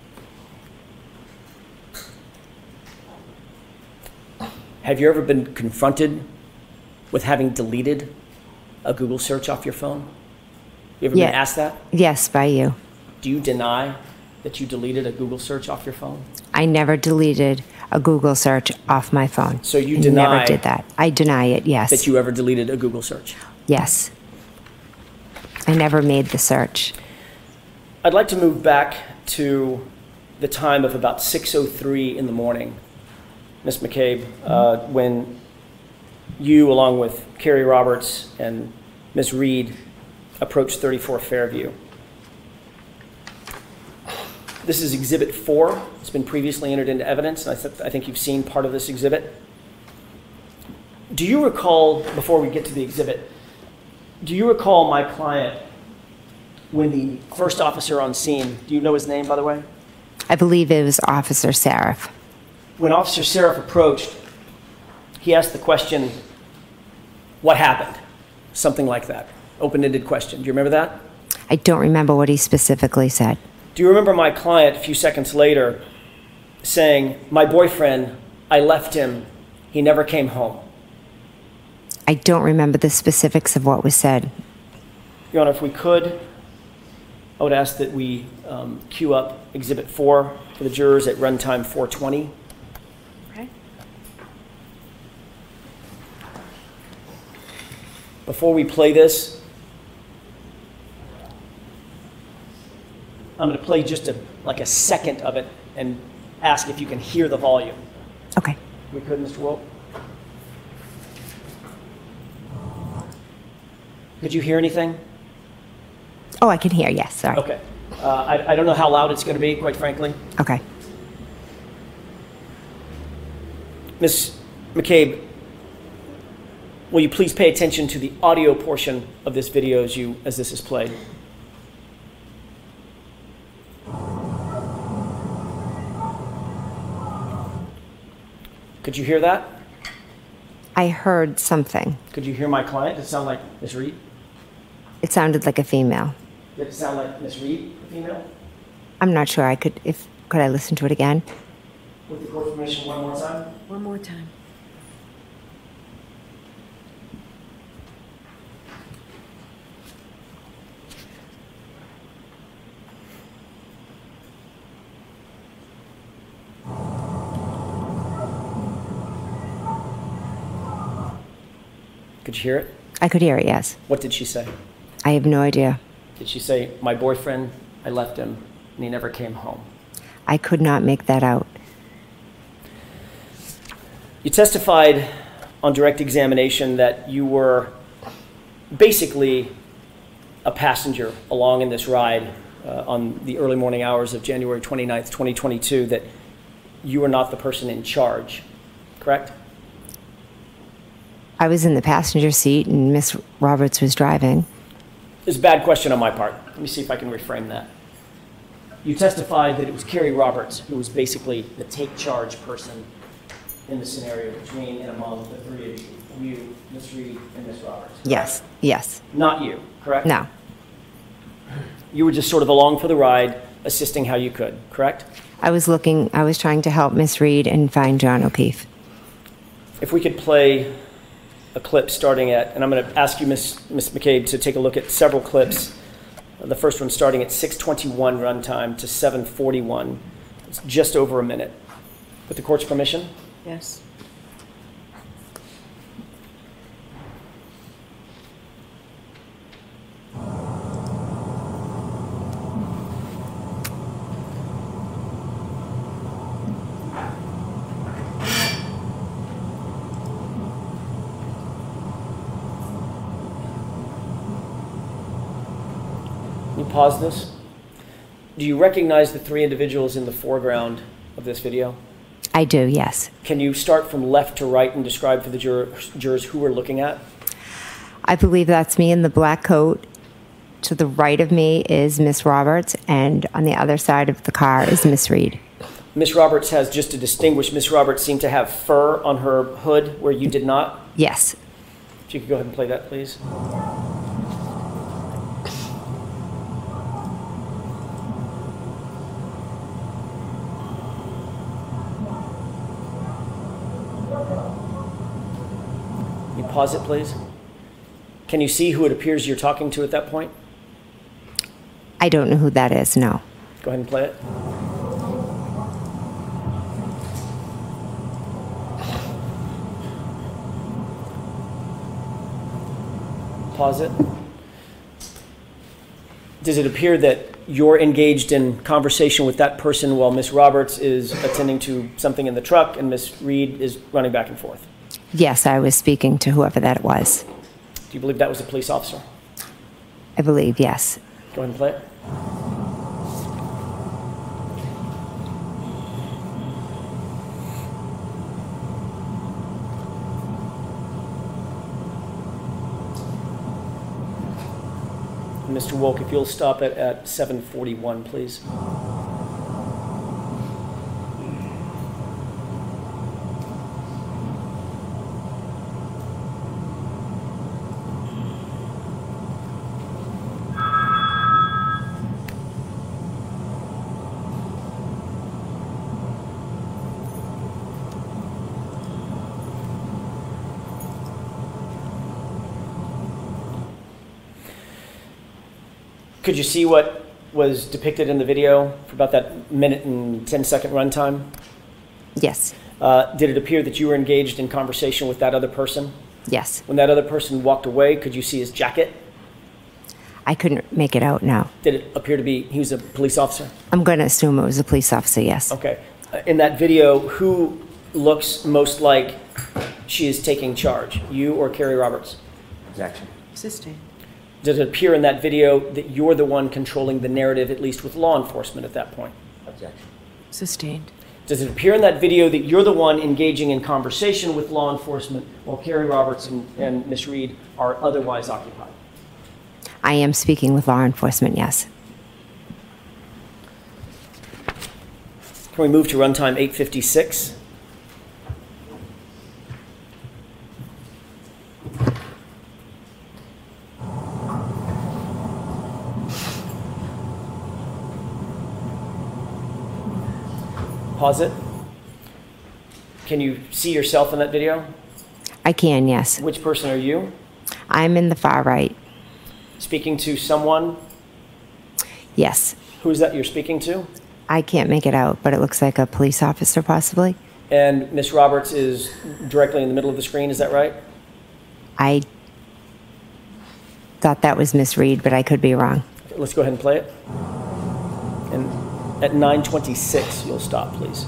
Have you ever been confronted with having deleted a Google search off your phone? You ever Yeah. been asked that? Yes, by you. Do you deny that you deleted a Google search off your phone? I never deleted a Google search off my phone. So you I deny never did that. I deny it, yes. that you ever deleted a Google search? Yes. I never made the search. I'd like to move back to the time of about 6:03 in the morning, Ms. McCabe, when you, along with Carrie Roberts and Ms. Reed, approached 34 Fairview. This is Exhibit 4. It's been previously entered into evidence, and I think you've seen part of this exhibit. Do you recall, before we get to the exhibit, do you recall my client when the first officer on scene, do you know his name, by the way? I believe it was Officer Seraph. When Officer Seraph approached, he asked the question, "What happened?" Something like that. Open-ended question. Do you remember that? I don't remember what he specifically said. Do you remember my client a few seconds later saying, "My boyfriend, I left him, he never came home"? I don't remember the specifics of what was said. Your Honor, if we could, I would ask that we queue up Exhibit 4 for the jurors at runtime 4:20. Okay. Before we play this, I'm going to play just like a second of it and ask if you can hear the volume. Okay. We could, Mr. Wolf? Could you hear anything? Oh, I can hear, yes, sorry. Okay. I don't know how loud it's going to be, quite frankly. Okay. Ms. McCabe, will you please pay attention to the audio portion of this video as this is played? Could you hear that? I heard something. Could you hear my client? Did it sound like Ms. Reed? It sounded like a female. Did it sound like Ms. Reed, the female? I'm not sure. Could I listen to it again? With the court's permission, one more time? One more time. Could you hear it? I could hear it, yes. What did she say? I have no idea. Did she say, "My boyfriend, I left him, and he never came home"? I could not make that out. You testified on direct examination that you were basically a passenger along in this ride on the early morning hours of January 29th, 2022, that you were not the person in charge, correct? I was in the passenger seat and Miss Roberts was driving. It's a bad question on my part. Let me see if I can reframe that. You testified that it was Carrie Roberts who was basically the take charge person in the scenario between and among the three of you, Ms. Reed and Ms. Roberts. Correct? Yes, yes. Not you, correct? No. You were just sort of along for the ride, assisting how you could, correct? I was trying to help Miss Reed and find John O'Keefe. If we could play a clip starting at, and I'm going to ask you, Ms. McCabe, to take a look at several clips. The first one starting at 6:21 runtime to 7:41. It's just over a minute. With the court's permission? Yes. Can you pause this? Do you recognize the three individuals in the foreground of this video? I do, yes. Can you start from left to right and describe for the jurors who we're looking at? I believe that's me in the black coat. To the right of me is Miss Roberts, and on the other side of the car is Miss Reed. Miss Roberts has, just to distinguish, Miss Roberts seemed to have fur on her hood where you did not. Yes. If you could go ahead and play that, please. Can you pause it, please? Can you see who it appears you're talking to at that point? I don't know who that is, no. Go ahead and play it. Pause it. Does it appear that you're engaged in conversation with that person while Miss Roberts is attending to something in the truck and Miss Reed is running back and forth? Yes, I was speaking to whoever that was. Do you believe that was a police officer? I believe, yes. Go ahead and play it. Mr. Wolk, if you'll stop it at 7:41, please. Could you see what was depicted in the video for about that minute and 10-second runtime? Yes. Did it appear that you were engaged in conversation with that other person? Yes. When that other person walked away, could you see his jacket? I couldn't make it out, no. Did it appear to be he was a police officer? I'm going to assume it was a police officer, yes. Okay. In that video, who looks most like she is taking charge, you or Carrie Roberts? Objection. Sustained. Does it appear in that video that you're the one controlling the narrative, at least with law enforcement at that point? Objection. Sustained. Does it appear in that video that you're the one engaging in conversation with law enforcement while Carrie Roberts and Ms. Reed are otherwise occupied? I am speaking with law enforcement, yes. Can we move to runtime 8:56? Pause it. Can you see yourself in that video? I can, yes. Which person are you? I'm in the far right. Speaking to someone? Yes. Who is that you're speaking to? I can't make it out, but it looks like a police officer, possibly. And Ms. Roberts is directly in the middle of the screen, is that right? I thought that was Miss Reed, but I could be wrong. Let's go ahead and play it. And at 9:26, you'll stop, please.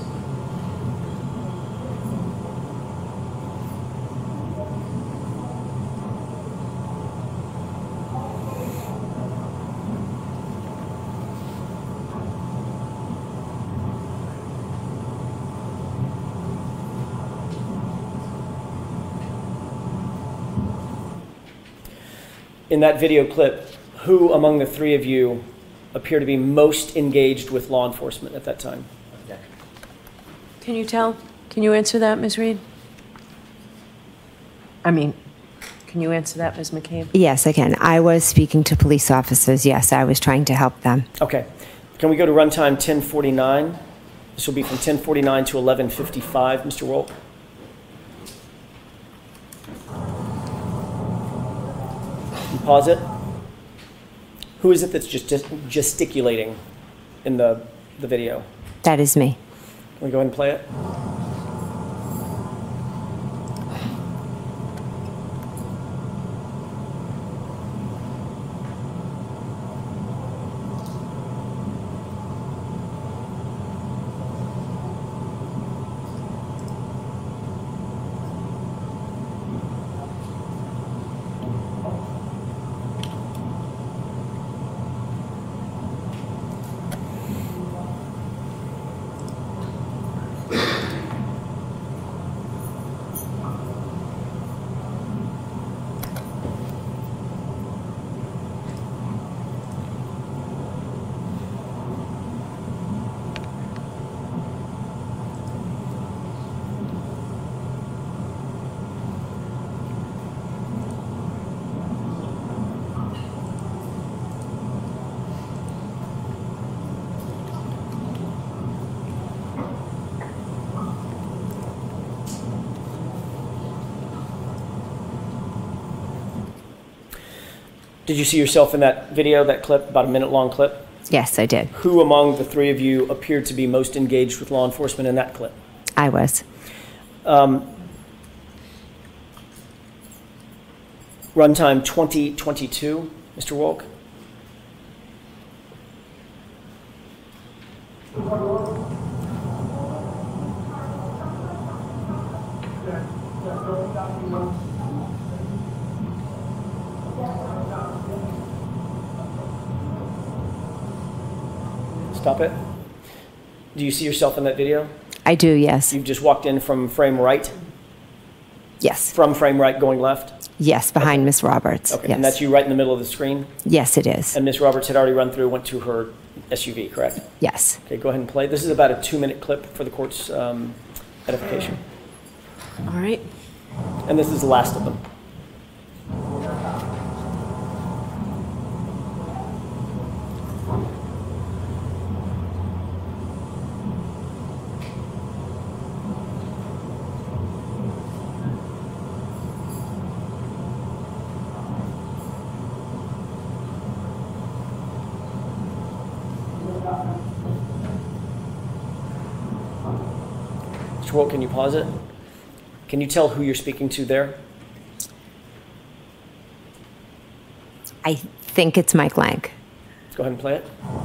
In that video clip, who among the three of you appear to be most engaged with law enforcement at that time? Objection. Can you tell? Can you answer that, Ms. Reed? Can you answer that, Ms. McCabe? Yes, I can. I was speaking to police officers. Yes, I was trying to help them. Okay. Can we go to runtime 10:49? This will be from 10:49 to 11:55, Mr. Wolk. Pause it. Who is it that's just gesticulating in the video? That is me. Can we go ahead and play it? Did you see yourself in that video, that clip, about a minute-long clip? Yes, I did. Who among the three of you appeared to be most engaged with law enforcement in that clip? I was. Runtime 2022, Mr. Wolk. Stop it. Do you see yourself in that video? I do, yes. You've just walked in from frame right? Yes. From frame right going left? Yes, behind Miss Roberts. Okay, Yes. and that's you right in the middle of the screen? Yes, it is. And Miss Roberts had already run through, went to her SUV, correct? Yes. Okay, go ahead and play. This is about a 2-minute clip for the court's edification. All right. And this is the last of them. Mr. Wolk, can you pause it? Can you tell who you're speaking to there? I think it's Mike Lang. Go ahead and play it.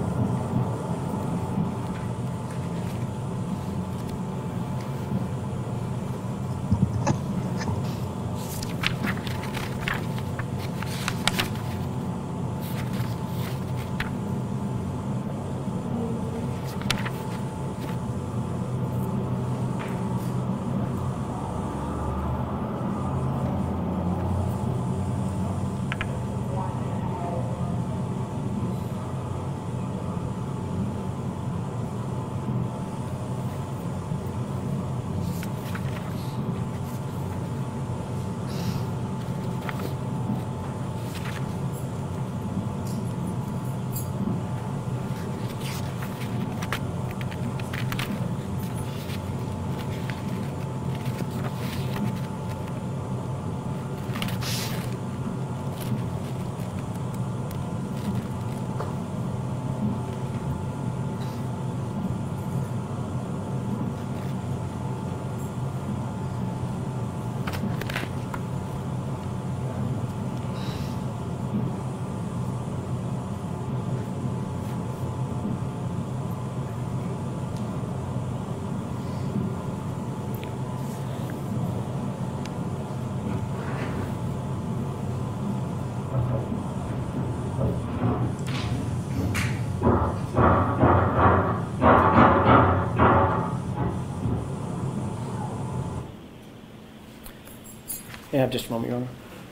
Yeah, just a moment, Your Honor.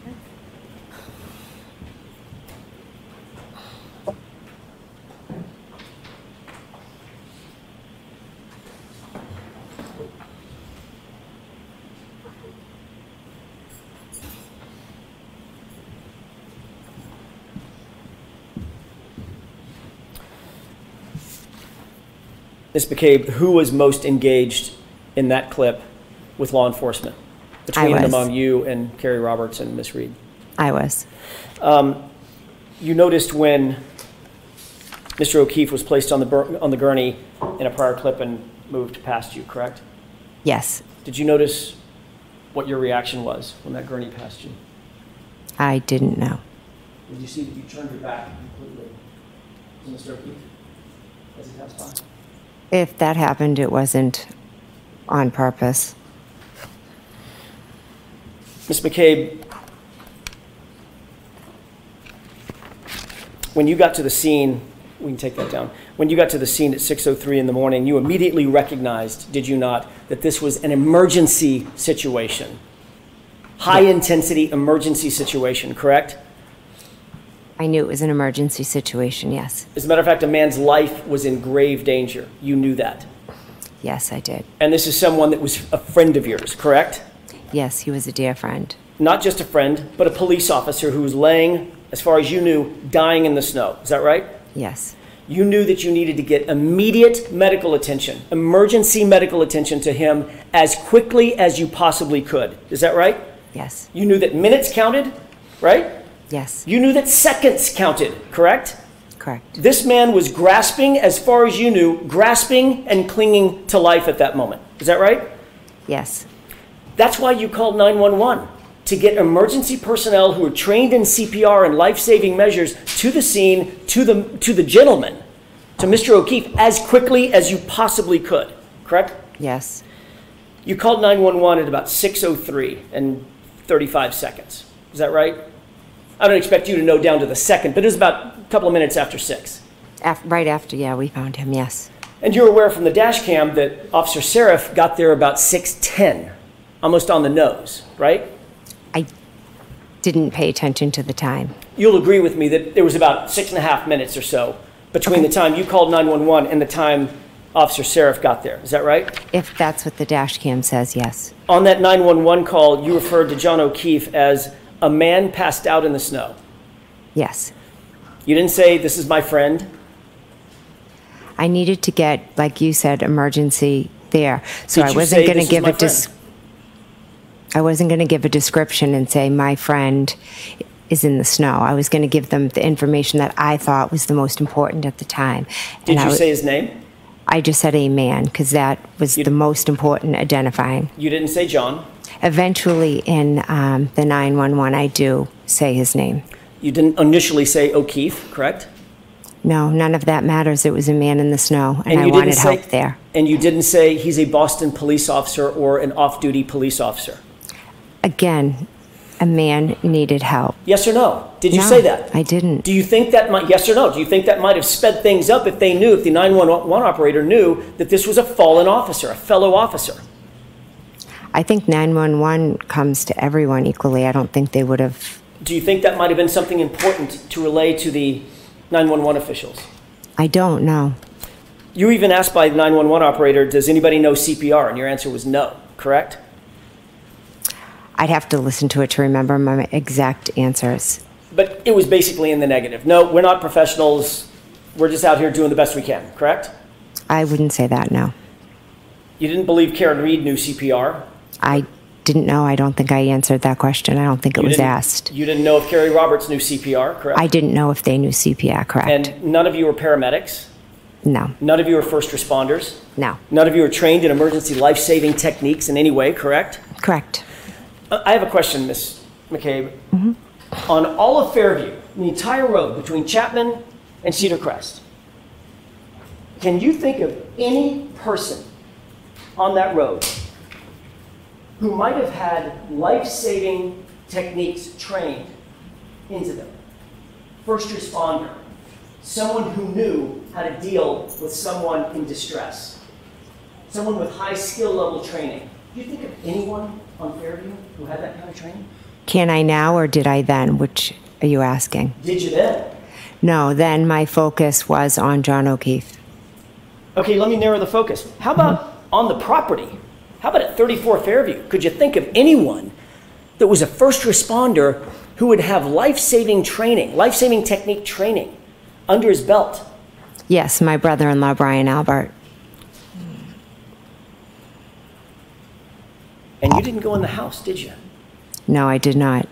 Ms. McCabe, who was most engaged in that clip with law enforcement? Between and among you and Carrie Roberts and Ms. Reed? I was. You noticed when Mr. O'Keefe was placed on the gurney in a prior clip and moved past you, correct? Yes. Did you notice what your reaction was when that gurney passed you? I didn't know. Did you see that you turned your back completely to Mr. O'Keefe as he passed by? If that happened, it wasn't on purpose. Ms. McCabe, when you got to the scene, we can take that down. When you got to the scene at 6:03 in the morning, you immediately recognized, did you not, that this was an emergency situation? High-intensity emergency situation, correct? I knew it was an emergency situation, yes. As a matter of fact, a man's life was in grave danger. You knew that. Yes, I did. And this is someone that was a friend of yours, correct? Yes, he was a dear friend. Not just a friend, but a police officer who was laying, as far as you knew, dying in the snow. Is that right? Yes. You knew that you needed to get immediate medical attention, emergency medical attention to him as quickly as you possibly could. Is that right? Yes. You knew that minutes counted, right? Yes. You knew that seconds counted, correct? Correct. This man was grasping, as far as you knew, grasping and clinging to life at that moment. Is that right? Yes. That's why you called 911, to get emergency personnel who are trained in CPR and life-saving measures to the scene, to the gentleman, to Mr. O'Keefe, as quickly as you possibly could, correct? Yes. You called 911 at about 6:03 and 35 seconds. Is that right? I don't expect you to know down to the second, but it was about a couple of minutes after 6. Right after, yeah, we found him, yes. And you're aware from the dash cam that Officer Seraph got there about 6:10, almost on the nose, right? I didn't pay attention to the time. You'll agree with me that there was about 6.5 minutes or so between the time you called 911 and the time Officer Seraph got there. Is that right? If that's what the dash cam says, yes. On that 911 call, you referred to John O'Keefe as a man passed out in the snow. Yes. You didn't say, "This is my friend." I needed to get, like you said, emergency there. So Did I you wasn't say, going "This to is give my a I wasn't going to give a description and say my friend is in the snow. I was going to give them the information that I thought was the most important at the time. Did And you say his name? I just said a man because that was the most important identifying. You didn't say John. Eventually in the 911, I do say his name. You didn't initially say O'Keefe, correct? No, none of that matters. It was a man in the snow, and I you didn't wanted say- help there. And you didn't say he's a Boston police officer or an off-duty police officer. Again, a man needed help. Yes or no? Did you No, say that? I didn't. Do you think that might, yes or no, do you think that might have sped things up if they knew, if the 911 operator knew that this was a fallen officer, a fellow officer? I think 911 comes to everyone equally. I don't think they would have. Do you think that might have been something important to relay to the 911 officials? I don't know. You even asked by the 911 operator, does anybody know CPR? And your answer was no, correct? I'd have to listen to it to remember my exact answers. But it was basically in the negative. No, we're not professionals. We're just out here doing the best we can, correct? I wouldn't say that, no. You didn't believe Karen Reed knew CPR? I didn't know. I don't think I answered that question. I don't think it was asked. You didn't know if Carrie Roberts knew CPR, correct? I didn't know if they knew CPR, correct? And none of you were paramedics? No, None of you were first responders? no, None of you are trained in emergency life-saving techniques in any way, correct? correct. I have a question, Ms. McCabe. On all of Fairview, the entire road between Chapman and Cedar Crest, can you think of any person on that road who might have had life-saving techniques trained into them? First responder, someone who knew how to deal with someone in distress, someone with high skill level training. Do you think of anyone on Fairview who had that kind of training? Can I now or did I then? Which are you asking? Did you then? No, then my focus was on John O'Keefe. Okay, let me narrow the focus. How about on the property? How about at 34 Fairview? Could you think of anyone that was a first responder who would have life-saving training, life-saving technique training under his belt? Yes, my brother-in-law, Brian Albert. And you didn't go in the house, did you? No, I did not.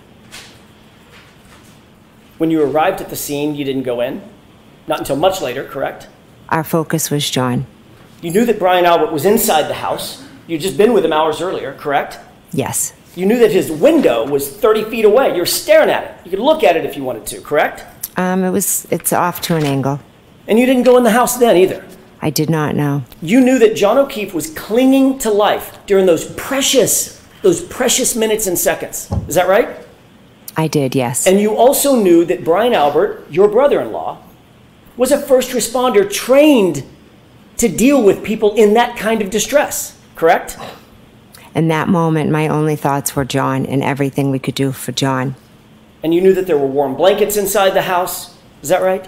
When you arrived at the scene, you didn't go in? Not until much later, correct? Our focus was John. You knew that Brian Albert was inside the house. You'd just been with him hours earlier, correct? Yes, You knew that his window was 30 feet away. You were staring at it. You could look at it if you wanted to, correct? it's off to an angle. And you didn't go in the house then either. I did not know. You knew that John O'Keefe was clinging to life during those precious minutes and seconds. Is that right? I did, yes. And you also knew that Brian Albert, your brother-in-law, was a first responder trained to deal with people in that kind of distress, correct? In that moment, my only thoughts were John and everything we could do for John. And you knew that there were warm blankets inside the house. Is that right?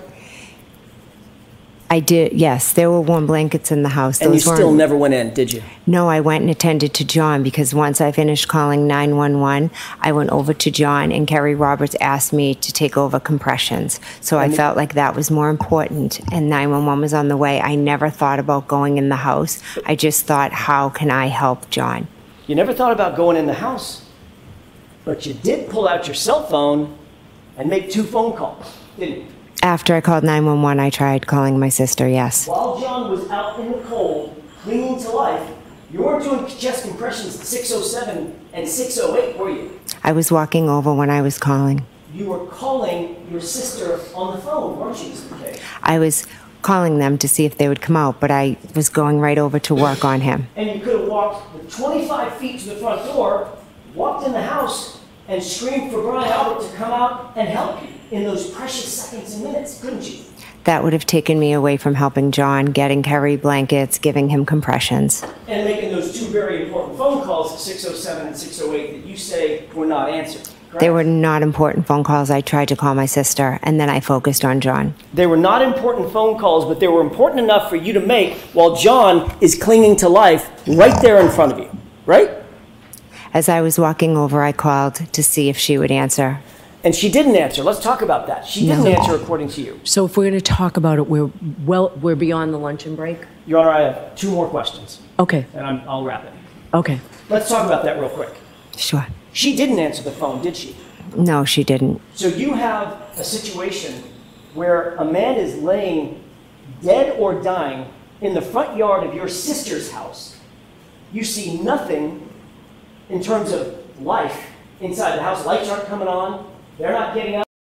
I did, yes. There were warm blankets in the house. And you Those still weren't- never went in, did you? No, I went and attended to John because once I finished calling 911, I went over to John and Kerry Roberts asked me to take over compressions. So I felt like that was more important and 911 was on the way. I never thought about going in the house. I just thought, how can I help John? You never thought about going in the house, but you did pull out your cell phone and make 2 phone calls, didn't you? After I called 911, I tried calling my sister, yes. While John was out in the cold, clinging to life, you weren't doing chest compressions at 6:07 and 6:08, were you? I was walking over when I was calling. You were calling your sister on the phone, weren't you, Mr. McKay? I was calling them to see if they would come out, but I was going right over to work on him. And you could have walked the 25 feet to the front door, walked in the house, and screamed for Brian Albert to come out and help you in those precious seconds and minutes, couldn't you? That would have taken me away from helping John, getting Kerry blankets, giving him compressions. And making those 2 very important phone calls at 6:07 and 6:08 that you say were not answered, correct? They were not important phone calls. I tried to call my sister, and then I focused on John. They were not important phone calls, but they were important enough for you to make while John is clinging to life right there in front of you, right? As I was walking over, I called to see if she would answer. And she didn't answer. Let's talk about that. She didn't answer according to you. So if we're going to talk about it, we're beyond the luncheon break? Your Honor, I have 2 more questions, Okay, and I'll wrap it. okay. Let's talk about that real quick. Sure. She didn't answer the phone, did she? No, she didn't. So you have a situation where a man is laying dead or dying in the front yard of your sister's house. You see nothing in terms of life inside the house. Lights aren't coming on. They're not getting up.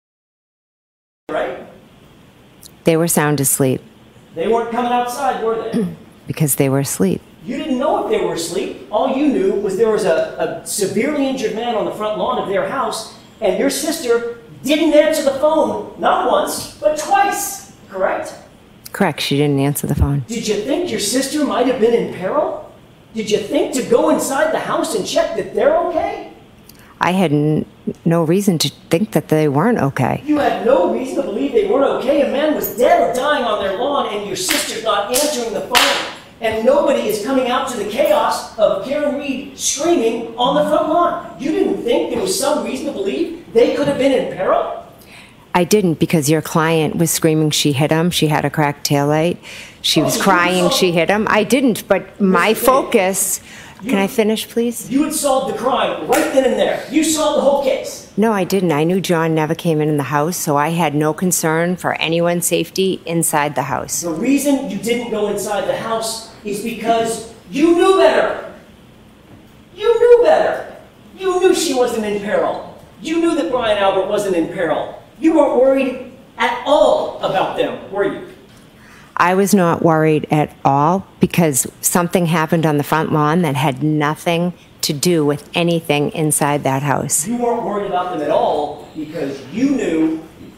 Right? They were sound asleep They weren't coming outside, were they? because they were asleep. You didn't know if they were asleep. All you knew was there was a severely injured man on the front lawn of their house, and your sister didn't answer the phone, not once, but twice, correct? Correct, she didn't answer the phone. Did you think your sister might have been in peril? Did you think to go inside the house and check that they're okay? I had no reason to think that they weren't okay. You had no reason to believe they weren't okay. A man was dead or dying on their lawn, and your sister's not answering the phone. And nobody is coming out to the chaos of Karen Reed screaming on the front lawn. You didn't think there was some reason to believe they could have been in peril? I didn't, because your client was screaming she hit him. She had a cracked taillight. She was crying she hit him. I didn't, but my focus... Can I finish, please? You had solved the crime right then and there. You solved the whole case. No, I didn't. I knew John never came in the house, so I had no concern for anyone's safety inside the house. The reason you didn't go inside the house is because you knew better. You knew better. You knew she wasn't in peril. You knew that Brian Albert wasn't in peril. You weren't worried at all about them, were you? I was not worried at all because something happened on the front lawn that had nothing to do with anything inside that house. You weren't worried about them at all because you knew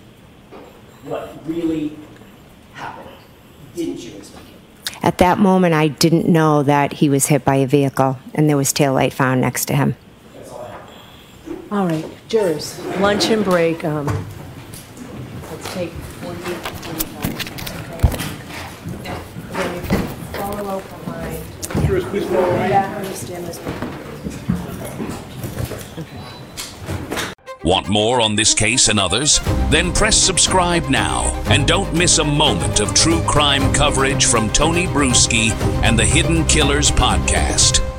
what really happened, didn't you, Ms. McKay? At that moment, I didn't know that he was hit by a vehicle and there was taillight found next to him. That's all I have. All right, jurors, luncheon break. Let's take 40, 45. Follow up behind. Jurors, please follow right. Yeah, I understand this. Want more on this case and others? Then press subscribe now and don't miss a moment of true crime coverage from Tony Bruschi and the Hidden Killers podcast.